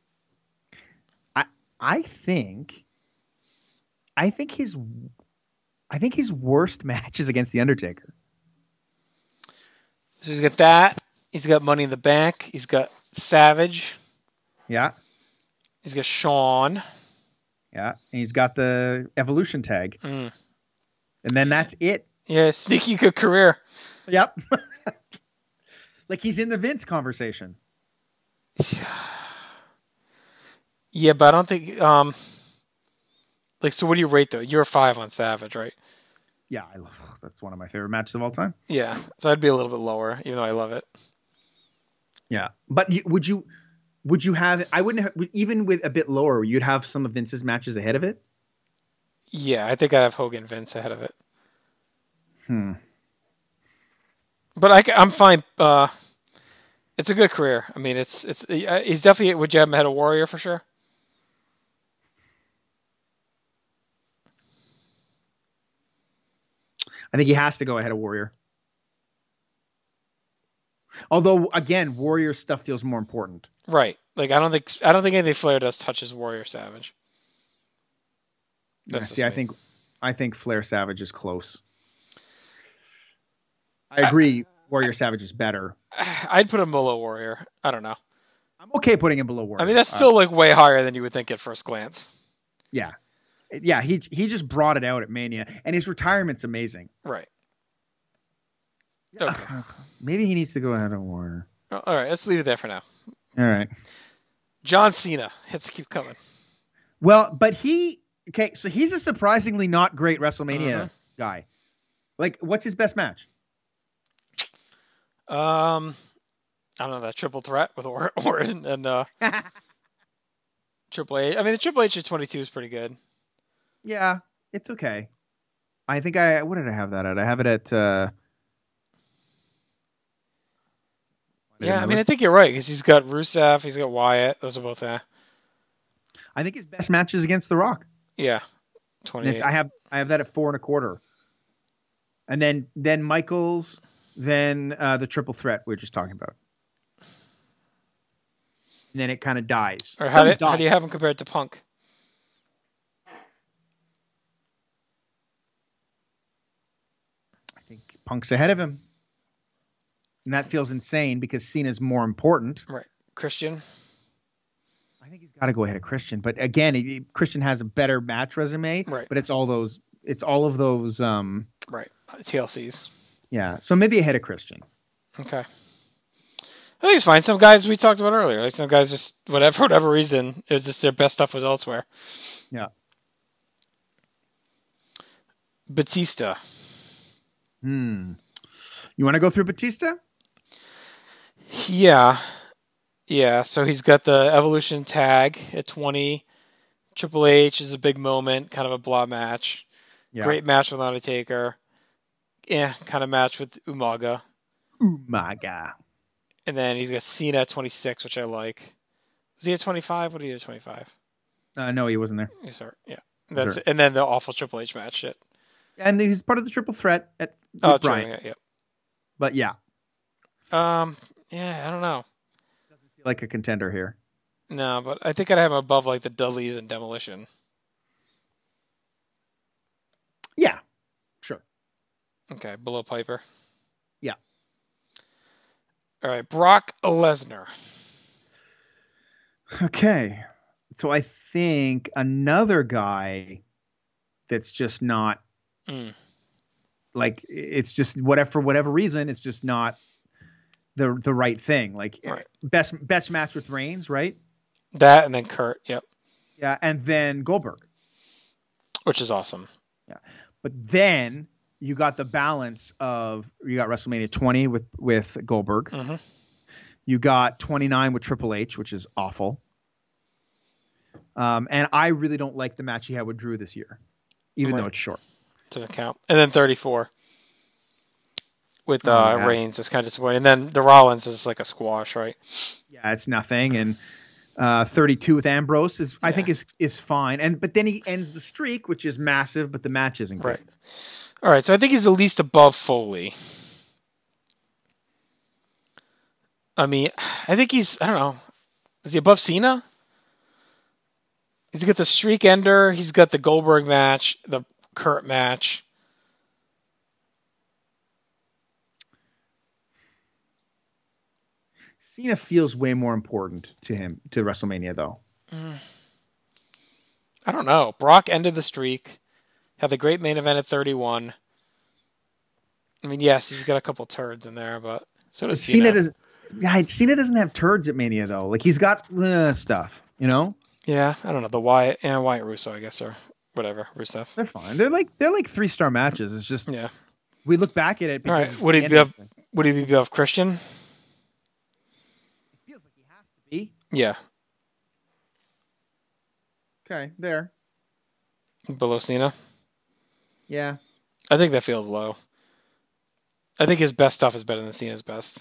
I I think I think his I think his worst match is against The Undertaker. So he's got that. He's got Money in the Bank. He's got Savage. Yeah. He's got Shawn. Yeah, and he's got the Evolution tag. Mm. And then that's it. Yeah, sneaky good career. Yep. Like he's in the Vince conversation. Yeah, but I don't think um like so what do you rate though? You're a five on Savage, right? Yeah, I love that's one of my favorite matches of all time. Yeah. So I'd be a little bit lower, even though I love it. Yeah. But you, would you would you have I wouldn't have, even with a bit lower, you'd have some of Vince's matches ahead of it? Yeah, I think I'd have Hogan Vince ahead of it. Hmm. But I, I'm fine. Uh, it's a good career. I mean, it's it's he's definitely. Would you have him ahead of Warrior for sure? I think he has to go ahead of Warrior. Although, again, Warrior stuff feels more important. Right. Like I don't think I don't think anything Flair does touches Warrior Savage. Yeah, see, I think I think Flair Savage is close. I agree. I, Warrior Savage is better. I'd put him below Warrior. I don't know. I'm okay putting him below Warrior. I mean, that's still uh, like way higher than you would think at first glance. Yeah, yeah, he he just brought it out at Mania, and his retirement's amazing. Right. Okay. Maybe he needs to go out of war. Oh, all right, let's leave it there for now. All right. John Cena. Hits keep coming. Well, but he okay, so he's a surprisingly not great WrestleMania Uh-huh. guy. Like, what's his best match? Um, I don't know, that triple threat with or- Orton and uh, Triple H. I mean, the Triple H at twenty-two is pretty good. Yeah, it's okay. I think I what did I have that at? I have it at. Uh, Yeah, I mean, I think you're right because he's got Rusev, he's got Wyatt. Those are both, uh, I think his best match is against The Rock. yeah, And twenty-eight. it's, I have I have that at four and a quarter. And then then Michaels, then uh, the triple threat we were just talking about. And then it kind of dies. Or how do, Doesn't die. how do you have him compared to Punk? I think Punk's ahead of him. And that feels insane because Cena's more important. Right. Christian? I think he's got to go ahead of Christian. But again, he, Christian has a better match resume. Right. But it's all those. It's all of those. Um, Right. T L Cs. yeah. So maybe ahead of Christian. Okay. I think it's fine. Some guys we talked about earlier, like some guys just whatever for whatever reason, it was just their best stuff was elsewhere. Yeah. Batista. Hmm. You want to go through Batista? Yeah. Yeah, so he's got the Evolution tag at twenty. Triple H is a big moment, kind of a blah match. Yeah. Great match with Undertaker. Yeah, kind of match with Umaga. Oh my God. And then he's got Cena at twenty-six, which I like. Was he at twenty-five? What did he do at twenty-five? Uh, no, he wasn't there. Yes, sir. Yeah. That's Sure. it. And then the awful Triple H match shit. And he's part of the triple threat at with Oh, true. Brian. Yeah, But yeah, yeah. Um, yeah, I don't know. like a contender here. No, but I think I'd have him above like the Dudleys and Demolition. Yeah, sure. Okay, below Piper. Yeah. All right, Brock Lesnar. Okay. So I think another guy that's just not Mm. like it's just whatever for whatever reason it's just not the the right thing. Like Right. best best match with Reigns, right? That and then Kurt. Yep. Yeah, and then Goldberg. Which is awesome. But then you got the balance of you got WrestleMania twenty with with Goldberg. Mhm. You got twenty-nine with Triple H, which is awful. Um, and I really don't like the match he had with Drew this year, even Right. though it's short. Doesn't count. And then thirty-four with Oh, uh, yeah. Reigns is kind of disappointing. And then the Rollins is like a squash, right? Yeah, it's nothing. And uh, thirty-two with Ambrose is I Yeah. think is is fine. And but then he ends the streak, which is massive, but the match isn't great. Right. All right, so I think he's the least above Foley. I mean, I think he's, I don't know, is he above Cena? He's got the streak ender. He's got the Goldberg match, the Kurt match. Cena feels way more important to him to WrestleMania though. I don't know. Brock ended the streak, had the great main event at thirty-one. I mean, yes, he's got a couple turds in there, but so does Cena Cena. doesn't. Yeah, Cena doesn't have turds at Mania though. Like he's got uh, stuff, you know. Yeah, I don't know. The Wyatt, yeah, Wyatt Russo, I guess, or whatever, Rusev. They're fine. They're like they're like three star matches. It's just Yeah. we look back at it. All Because right. it's Would the he end be of above? the thing. Would he be above Christian? It feels like he has to be. Yeah, Okay, there. below Cena. Yeah. I think that feels low. I think his best stuff is better than Cena's best.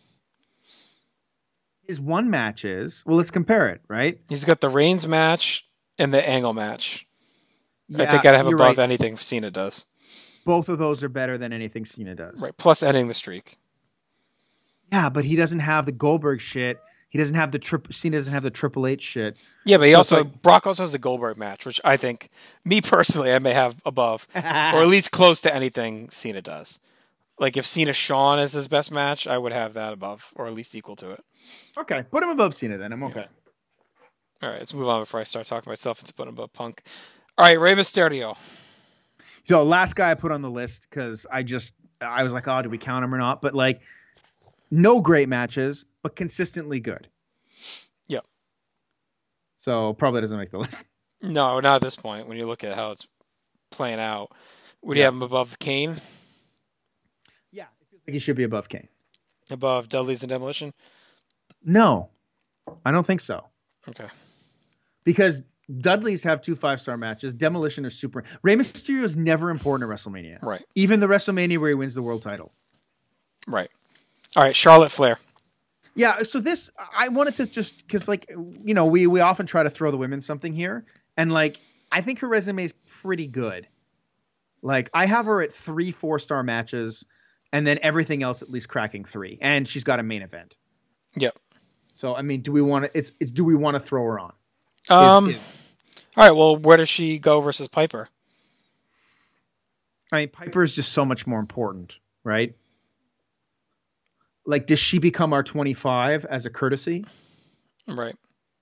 His one match is well. Let's compare it, right? He's got the Reigns match and the Angle match. I Yeah, think I'd have you're above right. anything Cena does. Both of those are better than anything Cena does. Right. Plus ending the streak. Yeah, but he doesn't have the Goldberg shit. He doesn't have the trip. Cena doesn't have the Triple H shit. Yeah, but he So also it's like- Brock also has the Goldberg match, which I think, me personally, I may have above, or at least close to anything Cena does. Like if Cena Shawn is his best match, I would have that above, or at least equal to it. Okay, put him above Cena then. I'm okay. All right, let's move on before I start talking myself into putting him above Punk. All right, Rey Mysterio. So last guy I put on the list because I just I was like, oh, do we count him or not? But like, no great matches, but consistently good. Yep. So probably doesn't make the list. No, not at this point. When you look at how it's playing out, would you Yeah. have him above Kane? Yeah, it feels like he should be above Kane. Above Dudley's and Demolition? No, I don't think so. Okay. Because Dudley's have two five-star matches. Demolition is super. Rey Mysterio is never important at WrestleMania. Right. Even the WrestleMania where he wins the world title. Right. All right, Charlotte Flair. Yeah, so this, I wanted to just, because, like, you know, we, we often try to throw the women something here. And, like, I think her resume is pretty good. Like, I have her at three four-star matches, and then everything else at least cracking three. And she's got a main event. Yep. So, I mean, do we want to, it's, it's, do we want to throw her on? Um. Is- is- All right, well, where does she go versus Piper? I mean, Piper is just so much more important, right? Like, does she become our twenty-five as a courtesy? Right.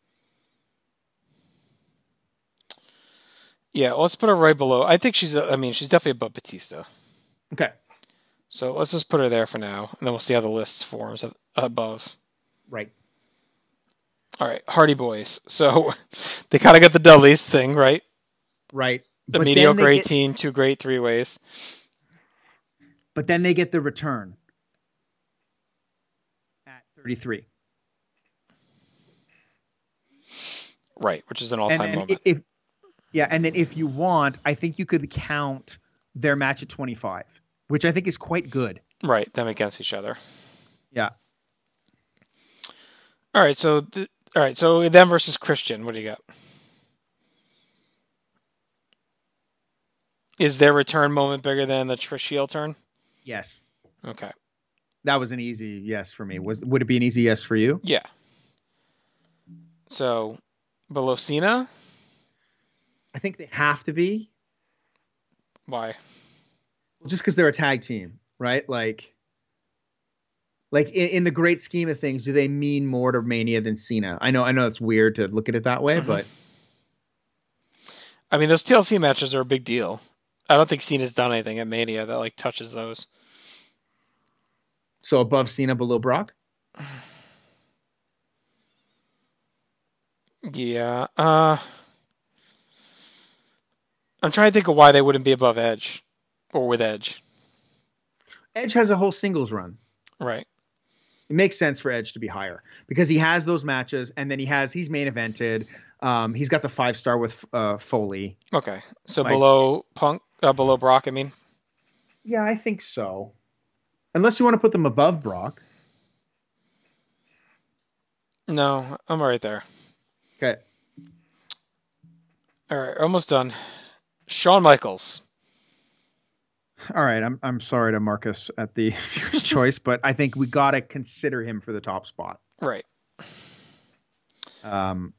Yeah, let's put her right below. I think she's, I mean, she's definitely above Batista. Okay. So let's just put her there for now, and then we'll see how the list forms above. Right. All right, Hardy Boys. So they kind of got the Dudleys thing, right? Right. The But then mediocre they get- eighteen, two great three ways. But then they get the return at thirty-three. Right, which is an And all-time then moment. if, yeah, and then if you want, I think you could count their match at twenty-five, which I think is quite good. Right, them against each other. Yeah. All right, so th- all right, so them versus Christian. What do you got? Is their return moment bigger than the Trish heel turn? Yes. Okay. That was an easy yes for me. Was would it be an easy yes for you? Yeah. So below Cena? I think they have to be. Why? Well, just because they're a tag team, right? Like, like in, in the great scheme of things, do they mean more to Mania than Cena? I know, I know it's weird to look at it that way, Mhm. but I mean, those T L C matches are a big deal. I don't think Cena's done anything at Mania that like touches those. so above Cena, below Brock. Yeah. Uh, I'm trying to think of why they wouldn't be above Edge or with Edge. Edge has a whole singles run. Right. It makes sense for Edge to be higher because he has those matches, and then he has he's main evented. Um, he's got the five star with uh, Foley. Okay. So Like- below Punk, uh, below Brock, I mean. Yeah, I think so. Unless you want to put them above Brock. No, I'm right there. Okay. All right, almost done. Shawn Michaels. All right. I'm I'm sorry to Marcus at the viewer's choice, but I think we got to consider him for the top spot. Right. Um,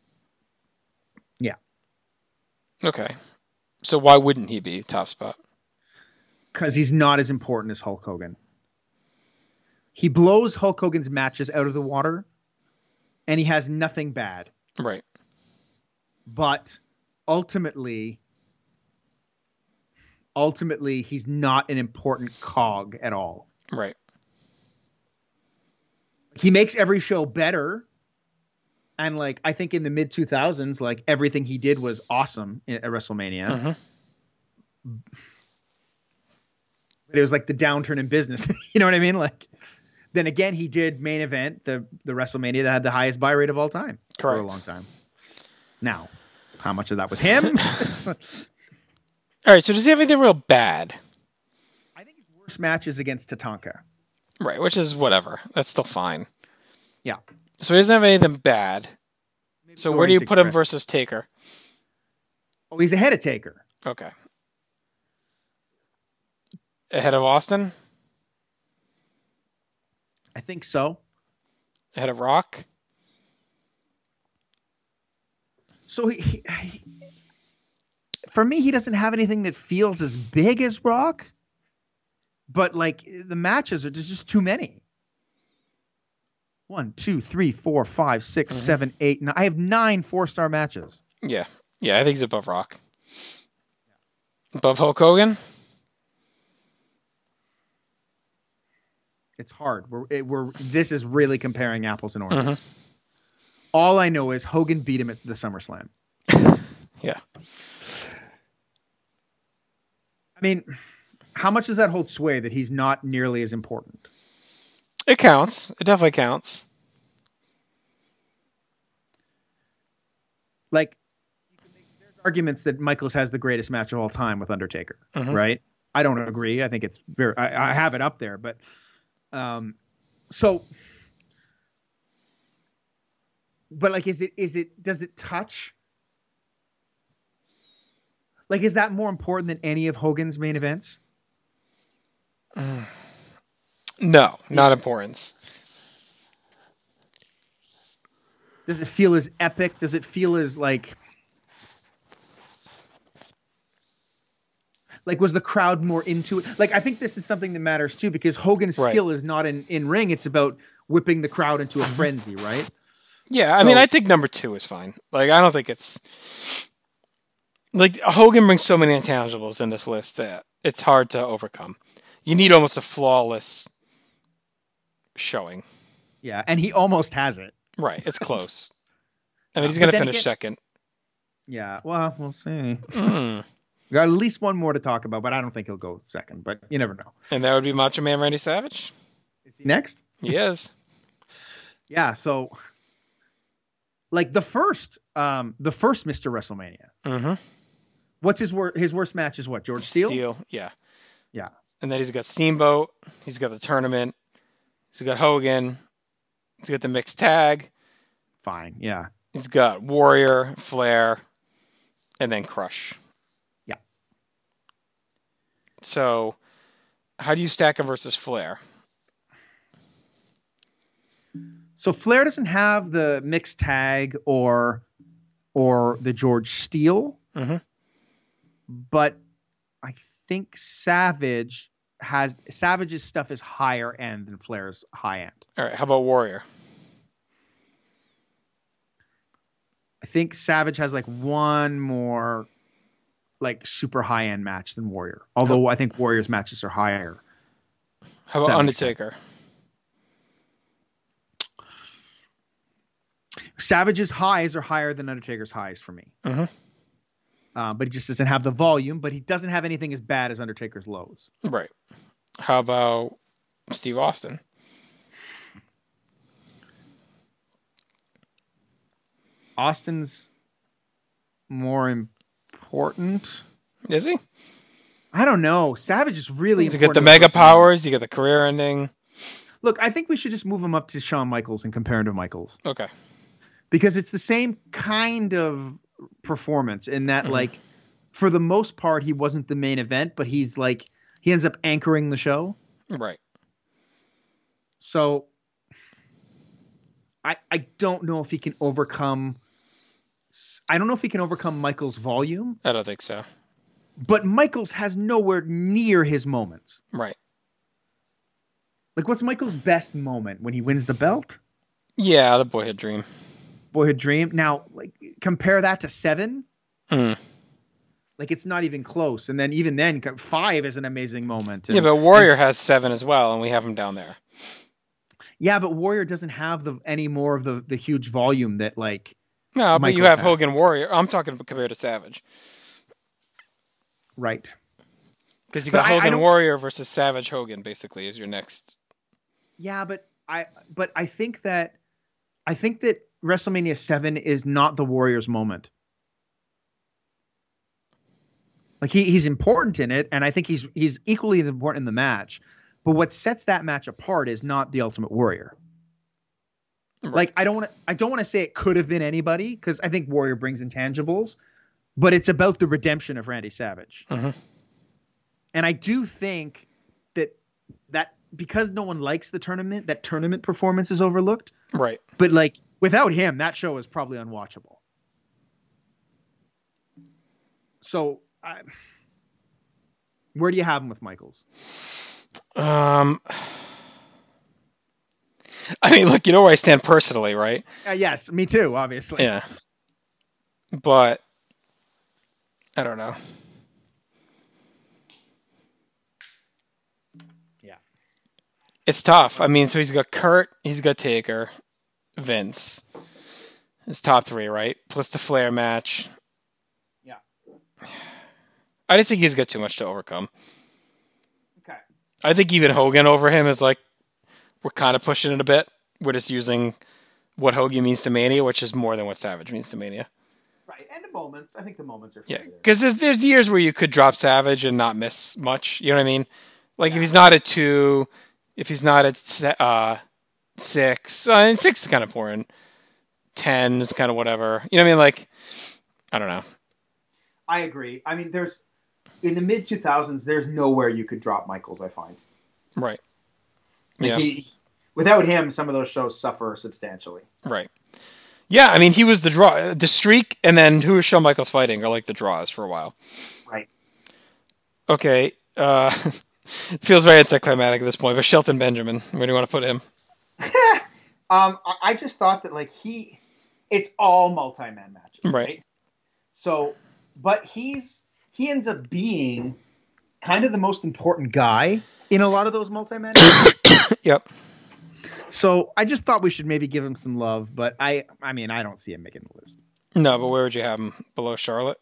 Okay. So why wouldn't he be top spot? because he's not as important as Hulk Hogan. He blows Hulk Hogan's matches out of the water, and he has nothing bad. Right. But ultimately, ultimately, he's not an important cog at all. Right. He makes every show better. And like, I think in the mid two thousands, like everything he did was awesome in, at WrestleMania. Mhm. But it was like the downturn in business. You know what I mean? Like, then again, he did main event the the WrestleMania that had the highest buy rate of all time for a Correct. long time. Now, how much of that was him? All right. So does he have anything real bad? I think his worst match is against Tatanka. Right. Which is whatever. That's still fine. Yeah. So he doesn't have anything bad. So where do you Orange put him Express. versus Taker? Oh, he's ahead of Taker. Okay. Ahead of Austin? I think so. Ahead of Rock? So he, he, he- for me, he doesn't have anything that feels as big as Rock, but like the matches are just, just too many. One, two, three, four, five, six, Mhm. seven, eight, nine. I have nine four-star matches. Yeah. Yeah, I think he's above Rock. Above Hulk Hogan? It's hard. We're, it, we're this is really comparing apples and oranges. Mm-hmm. All I know is Hogan beat him at the SummerSlam. Yeah. I mean, how much does that hold sway that he's not nearly as important? It counts. It definitely counts. Like, you can make, there's arguments that Michaels has the greatest match of all time with Undertaker, Mhm. right? I don't agree. I think it's very. I, I have it up there, but um, so, but like, is it? Is it? Does it touch? Like, is that more important than any of Hogan's main events? No, not importance. Does it feel as epic? Does it feel as like, like was the crowd more into it? Like, I think this is something that matters too, because Hogan's Right. skill is not in, in ring. It's about whipping the crowd into a frenzy, right? Yeah, I So- mean, I think number two is fine. Like, I don't think it's... Like, Hogan brings so many intangibles in this list that it's hard to overcome. You need almost a flawless showing. Yeah, and he almost has it. Right, it's close. I mean, he's But going to then finish again- second. Yeah, well, we'll see. Mm. We got at least one more to talk about, but I don't think he'll go second. But you never know. And that would be Macho Man Randy Savage? Is he next? He is. Yeah. So, like the first, um, the first Mister WrestleMania. Mm-hmm. What's his wor- his worst match? Is what, George Steele? Steel, yeah. Yeah. And then he's got Steamboat. He's got the tournament. He's got Hogan. He's got the mixed tag. Fine. Yeah. He's got Warrior, Flair, and then Crush. Yeah. So, how do you stack him versus Flair? So Flair doesn't have the mixed tag or or the George Steele, Mm-hmm. but I think Savage has Savage's stuff is higher end than Flair's high end. All right, how about Warrior? I think Savage has like one more like super high end match than Warrior. Although I think Warrior's matches are higher. How about That makes Undertaker? Savage's highs are higher than Undertaker's highs for me. Mm-hmm. Uh, but he just doesn't have the volume, but he doesn't have anything as bad as Undertaker's lows. Right. How about Steve Austin? Austin's more important. Is he? I don't know. Savage is really You important. get the to mega WrestleMania. powers. You get the career ending. Look, I think we should just move him up to Shawn Michaels and compare him to Michaels. Okay. Because it's the same kind of performance in that, Mhm. like, for the most part, he wasn't the main event, but he's like, he ends up anchoring the show. Right. So I I don't know if he can overcome. I don't know if he can overcome Michaels' volume, I don't think so. but Michaels has nowhere near his moments. Right. Like, what's Michaels' best moment when he wins the belt? Yeah, the boyhood dream. Boyhood Dream. Now, like, compare that to seven. Mm. Like, it's not even close. And then even then, five is an amazing moment. And, Yeah, but Warrior and- has seven as well, and we have him down there. yeah, but Warrior doesn't have the any more of the the huge volume that like No, but you Michaels have had. Hogan Warrior. I'm talking compared to Savage. right. Because you But got I- I Hogan don't- Warrior versus Savage Hogan, basically, is your next. Yeah, but I but I think that I think that WrestleMania seven is not the Warrior's moment. Like he he's important in it, and I think he's he's equally as important in the match. But what sets that match apart is not the Ultimate Warrior. Right. Like I don't want to I don't want to say it could have been anybody because I think Warrior brings intangibles, but it's about the redemption of Randy Savage. Mhm. And I do think that that because no one likes the tournament, that tournament performance is overlooked. Right. But like without him, that show is probably unwatchable. So, I, where do you have him with Michaels? Um. I mean, look, you know where I stand personally, right? Uh, yes, me too. Obviously. Yeah. But I don't know. Yeah. It's tough. I mean, so he's got Kurt, he's got Taker, Vince. His top three, right? Plus the Flair match. Yeah. I just think he's got too much to overcome. Okay. I think even Hogan over him is like, we're kind of pushing it a bit. We're just using what Hogan means to Mania, which is more than what Savage means to Mania. Right, and the moments. I think the moments are. Yeah, because there's there's years where you could drop Savage and not miss much. You know what I mean? Like Yeah. if he's not at two, if he's not at se- uh, six, uh, and six is kind of important. Ten is kind of whatever. You know what I mean? Like, I don't know. I agree. I mean, there's in the mid two thousands, there's nowhere you could drop Michaels. I find. Right. Like Yeah. he, without him, some of those shows suffer substantially. Right. Yeah, I mean, he was the draw, the streak, and then who is Shawn Michaels fighting are like the draws for a while. Right. Okay. Uh, feels very anticlimactic at this point, but Shelton Benjamin, where do you want to put him? Um, I- I just thought that like he, it's all multi-man matches, Right. right? So, but he's he ends up being kind of the most important guy in a lot of those multi-man matches. Yep. So I just thought we should maybe give him some love, but I, I mean, I don't see him making the list. No, but where would you have him? Below Charlotte?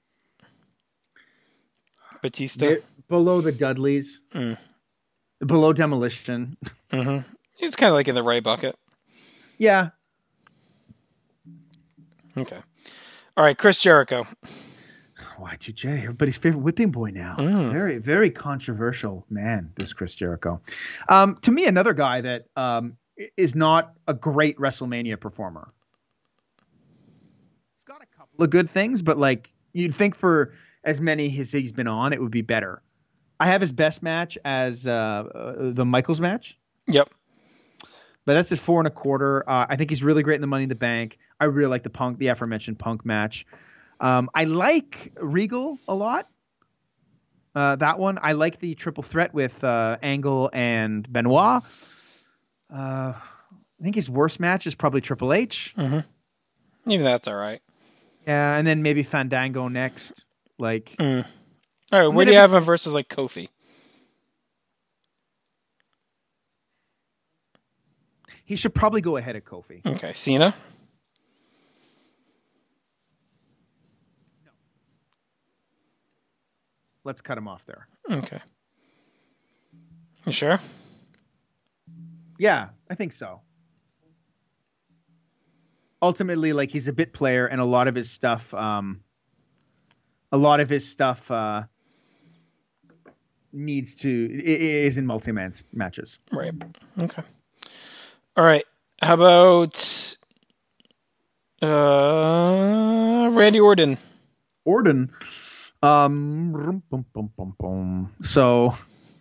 Batista? Be- below the Dudleys, Mm. below Demolition. Mm-hmm. He's kind of like in the right bucket. Yeah. Okay. All right, Chris Jericho. Y two J, everybody's favorite whipping boy now. Mm. Very, very controversial man, this Chris Jericho. Um, to me, another guy that um, i- is not a great WrestleMania performer. He's got a couple of good things, but like you'd think for as many as he's been on, it would be better. I have his best match as uh, uh, the Michaels match, Yep. but that's at four and a quarter. Uh, I think he's really great in the Money in the Bank. I really like the Punk, the aforementioned Punk match. Um, I like Regal a lot. Uh, that one. I like the triple threat with uh, Angle and Benoit. Uh, I think his worst match is probably Triple H. Mm-hmm. Even that's all right. Yeah, and then maybe Fandango next. Like, Mm. All right, And where then do you if- have him versus like Kofi? he should probably go ahead of Kofi. Okay, Cena. Let's cut him off there. Okay. You sure? Yeah, I think so. Ultimately, like he's a bit player, and a lot of his stuff, um, a lot of his stuff uh, needs to i- i- is in multi-man matches. Right. Okay. All right. How about uh, Randy Orton? Orton, um, rum, bum, bum, bum, bum. so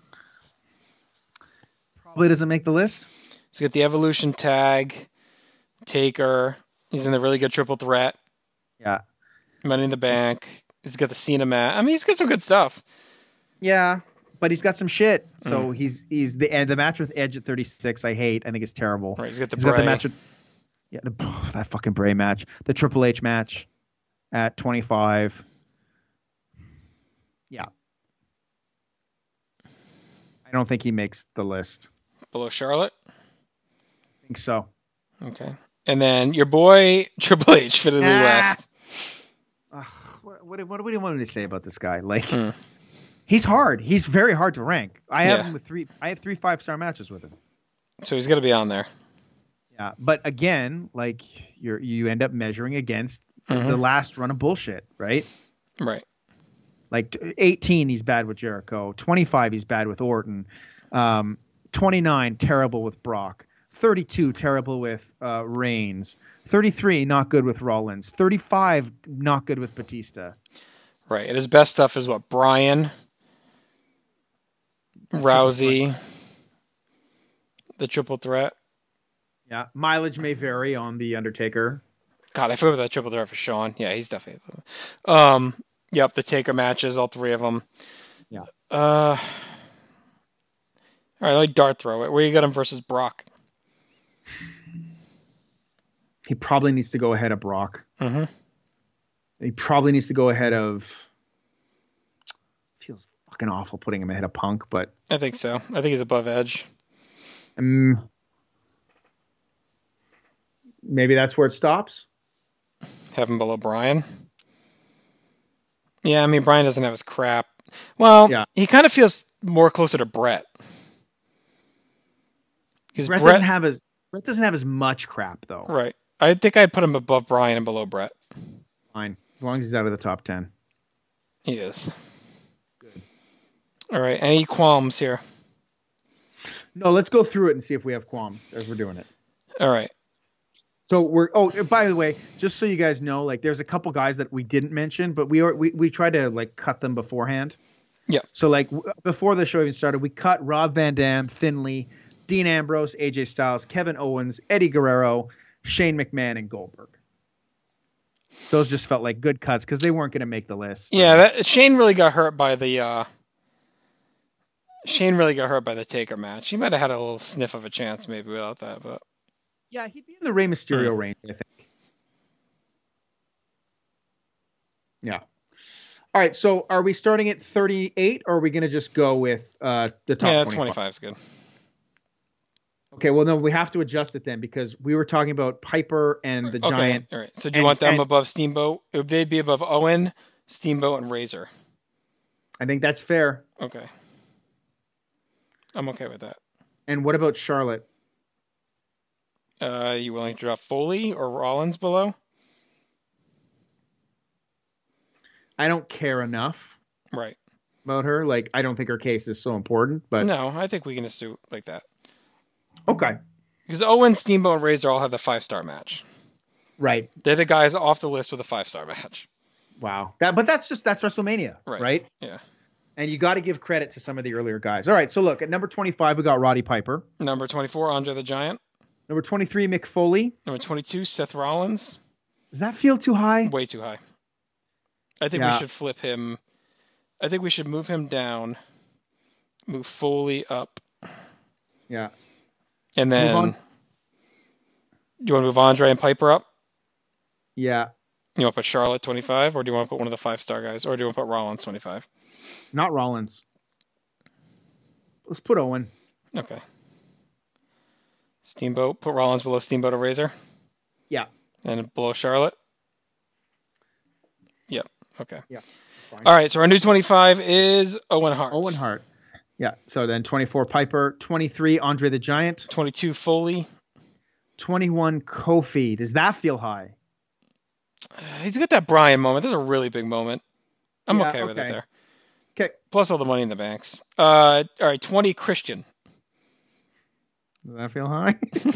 probably doesn't make the list. He's got the Evolution tag, Taker. He's in the really good triple threat, Yeah, Money in the Bank. He's got the Cena match. I mean, he's got some good stuff. yeah, but he's got some shit. So he's he's the and the match with Edge at thirty-six. I hate. I think it's terrible. Right. He's got the He's got the Bray. match with yeah, the, that fucking Bray match, the Triple H match at twenty-five. Yeah, I don't think he makes the list. Below Charlotte. I think so. Okay. And then your boy Triple H, Fiddly Ah. West. Ugh, what, what, what do we want to say about this guy? Like, Hmm. he's hard. He's very hard to rank. I have Yeah. him with three. I have three five star matches with him. So he's got to be on there. Yeah, but again, like you're you end up measuring against Mhm. the last run of bullshit, right? Right. Like t- eighteen, he's bad with Jericho. twenty-five, he's bad with Orton. Um, twenty-nine, terrible with Brock. thirty-two, terrible with uh, Reigns. thirty-three, not good with Rollins. thirty-five, not good with Batista. Right. And his best stuff is what? Bryan, Rousey, the triple threat. Yeah, mileage may vary on the Undertaker. God, I forgot about that triple threat for Sean. Yeah, he's definitely. Um. Yep, the Taker matches, all three of them. Yeah. Uh. All right, like dart throw it. Where you got him versus Brock? He probably needs to go ahead of Brock. Mm-hmm. He probably needs to go ahead of feels fucking awful putting him ahead of Punk, but I think so. I think he's above Edge. um, maybe that's where it stops. Have him below Bryan. Yeah, I mean, Bryan doesn't have his crap. Well, Yeah. he kind of feels more closer to Brett. Because Brett, Brett, doesn't have as Brett doesn't have as much crap though. right. I think I'd put him above Bryan and below Brett. Fine, as long as he's out of the top ten. He is. Good. All right. Any qualms here? No, let's go through it and see if we have qualms as we're doing it. All right. So we're oh by the way, just so you guys know, like there's a couple guys that we didn't mention, but we are we, we tried to like cut them beforehand. Yeah. So like w- before the show even started, we cut Rob Van Dam, Finlay, Dean Ambrose, A J Styles, Kevin Owens, Eddie Guerrero, Shane McMahon, and Goldberg. Those just felt like good cuts because they weren't going to make the list. Yeah, that, Shane really got hurt by the uh, Shane really got hurt by the Taker match. He might have had a little sniff of a chance maybe without that, but Yeah, he'd be in the Rey Mysterio Hmm. range, I think. Yeah. All right, so are we starting at thirty-eight, or are we going to just go with uh, the top yeah, twenty-five? twenty-five is good. Okay, well, no, we have to adjust it then because we were talking about Piper and the Okay, Giant. all right. So do you and- want them and- above Steamboat? They'd be above Owen, Steamboat, and Razor. I think that's fair. Okay. I'm okay with that. And what about Charlotte? Uh, you willing to drop Foley or Rollins below? I don't care enough Right. about her. Like, I don't think her case is so important, but No, I think we can just do it like that. okay. Because Owen, Steamboat, and Razor all have the five-star match. Right. They're the guys off the list with a five-star match. Wow. That, but that's just, that's WrestleMania, Right. right? Yeah. And you got to give credit to some of the earlier guys. All right, so look, at number twenty-five, we got Roddy Piper. Number twenty-four, Andre the Giant. Number twenty-three, Mick Foley. Number twenty-two, Seth Rollins. Does that feel too high? Way too high. I think Yeah. we should flip him. I think we should move him down, move Foley up, Yeah. and then. Move on. Do you want to move Andre and Piper up? Yeah. You want to put Charlotte twenty-five, or do you want to put one of the five-star guys, or do you want to put Rollins twenty-five? Not Rollins. Let's put Owen. Okay. Steamboat. Put Rollins below Steamboat or Razor, Yeah. and below Charlotte. Yep. Okay. Yeah. Fine. All right. So our new twenty-five is Owen Hart. Owen Hart. Yeah. So then twenty-four, Piper. twenty-three, Andre the Giant. twenty-two, Foley. twenty-one, Kofi. Does that feel high? He's got that Brian moment. This is a really big moment. I'm Yeah, okay, with it okay. there. Okay. Plus all the money in the banks. Uh, all right. twenty, Christian. Does that feel high?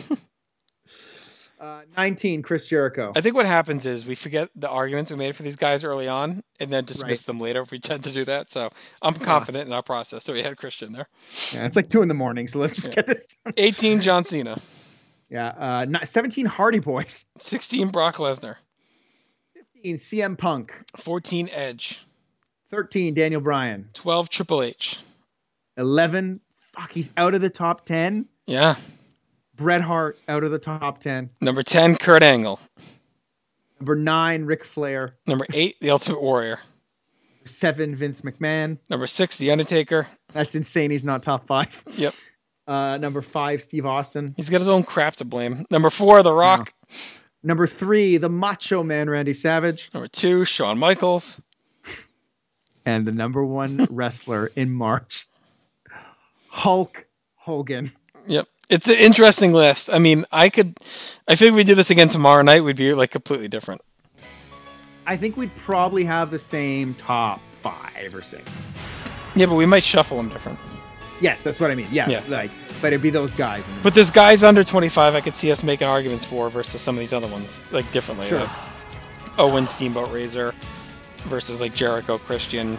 uh, nineteen, Chris Jericho. I think what happens is we forget the arguments we made for these guys early on and then dismiss Right. them later if we tend to do that. So I'm confident in our process. So we had Christian there. Yeah, it's like two in the morning, so let's just Yeah. get this done. eighteen, John Cena. Yeah. Uh, ni- seventeen, Hardy Boys. sixteen, Brock Lesnar. fifteen, C M Punk. fourteen, Edge. thirteen, Daniel Bryan. twelve, Triple H. eleven, fuck, he's out of the top ten. Yeah. Bret Hart out of the top ten. Number ten, Kurt Angle. Number nine, Ric Flair. Number eight, The Ultimate Warrior. Seven, Vince McMahon. Number six, The Undertaker. That's insane. He's not top five. Yep. Uh, number five, Steve Austin. He's got his own crap to blame. Number four, The Rock. Number three, the Macho Man, Randy Savage. Number two, Shawn Michaels. And the number one wrestler in March, Hulk Hogan. Yep. It's an interesting list. I mean, I could, I think if we do this again tomorrow night, we'd be like completely different. I think we'd probably have the same top five or six. Yeah, but we might shuffle them different. Yes, that's what I mean. Yeah, Yeah. like, but it'd be those guys. But there's guys under twenty-five I could see us making arguments for versus some of these other ones, like differently. Sure. Like Owen, Steamboat, Razor versus like Jericho, Christian,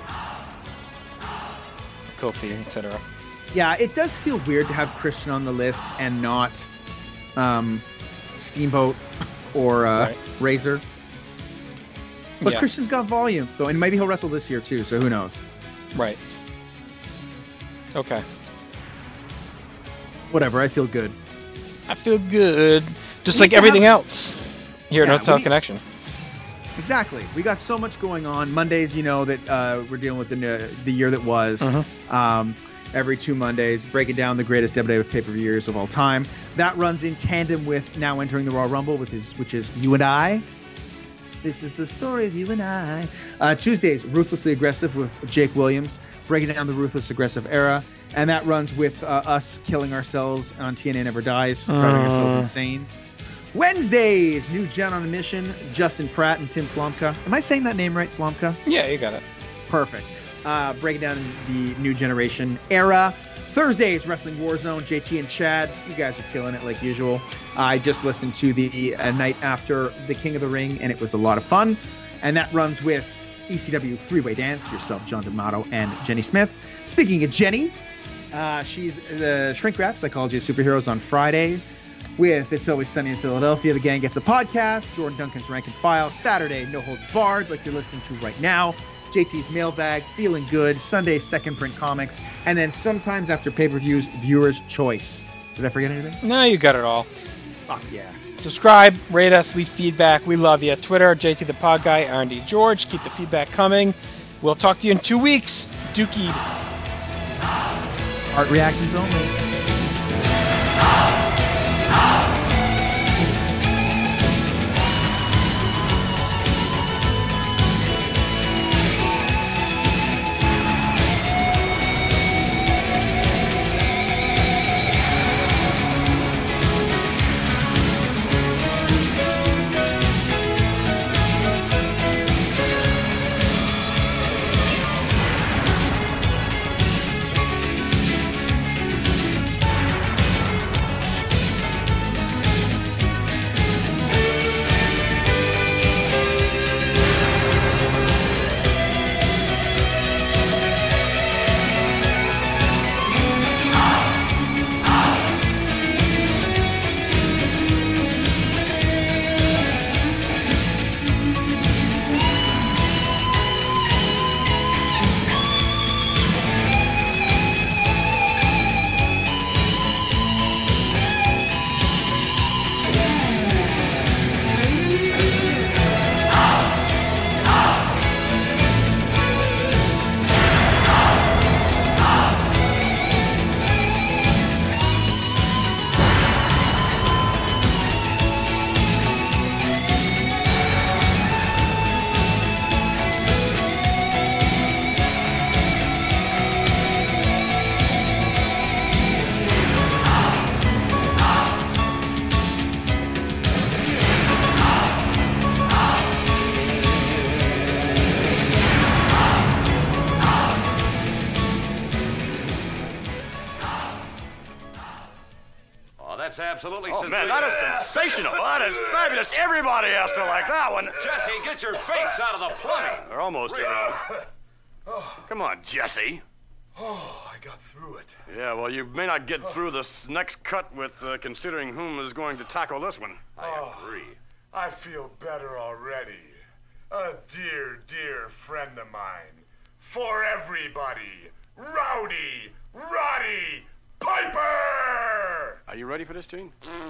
Kofi, et cetera. Yeah, it does feel weird to have Christian on the list and not um, Steamboat or uh, Right. Razor. But Yeah. Christian's got volume, so and maybe he'll wrestle this year too. So who knows? Right. Okay. Whatever. I feel good. I feel good. Just We like need to everything have- else here at Yeah, North South we- Connection. Exactly. We got so much going on. Mondays, you know that uh, we're dealing with the the year that was. Uh-huh. Um, every two Mondays, breaking down the greatest W W F pay-per-view years of all time. That runs in tandem with now entering the Royal Rumble, with his, which is You and I. This is the story of You and I. Uh, Tuesdays, Ruthlessly Aggressive with Jake Williams, breaking down the Ruthless Aggressive era. And that runs with uh, us killing ourselves on T N A Never Dies, driving Uh. ourselves insane. Wednesdays, New Gen on a Mission, Justin Pratt and Tim Slomka. Am I saying that name right, Slomka? Yeah, you got it. Perfect. Uh, breaking down the New Generation era. Thursdays, Wrestling Warzone, J T and Chad. You guys are killing it like usual. I just listened to the uh, night after the King of the Ring, and it was a lot of fun. And that runs with E C W Three-Way Dance, yourself, John D'Amato, and Jenny Smith. Speaking of Jenny, uh, she's the Shrink Wrap, Psychology of Superheroes on Friday. With It's Always Sunny in Philadelphia, the gang gets a podcast. Jordan Duncan's Rank and File. Saturday, No Holds Barred, like you're listening to right now. J T's Mailbag, Feeling Good. Sunday, Second Print Comics. And then sometimes after pay-per-views, Viewer's Choice. Did I forget anything? No, you got it all. Fuck yeah. Subscribe, rate us, leave feedback. We love you. Twitter, J T the Pod Guy, R and D George. Keep the feedback coming. We'll talk to you in two weeks. Dookie. Art reactions only. That's absolutely Oh, sensational. man, that is sensational. That is fabulous. Everybody has to like that one. Jesse, get your face out of the plumbing. They're almost there. Come on, Jesse. Oh, I got through it. Yeah, well, you may not get through this next cut with uh, considering whom is going to tackle this one. I agree. I feel better already. A dear, dear friend of mine. For everybody, Rowdy Roddy Piper! Are you ready for this, Gene?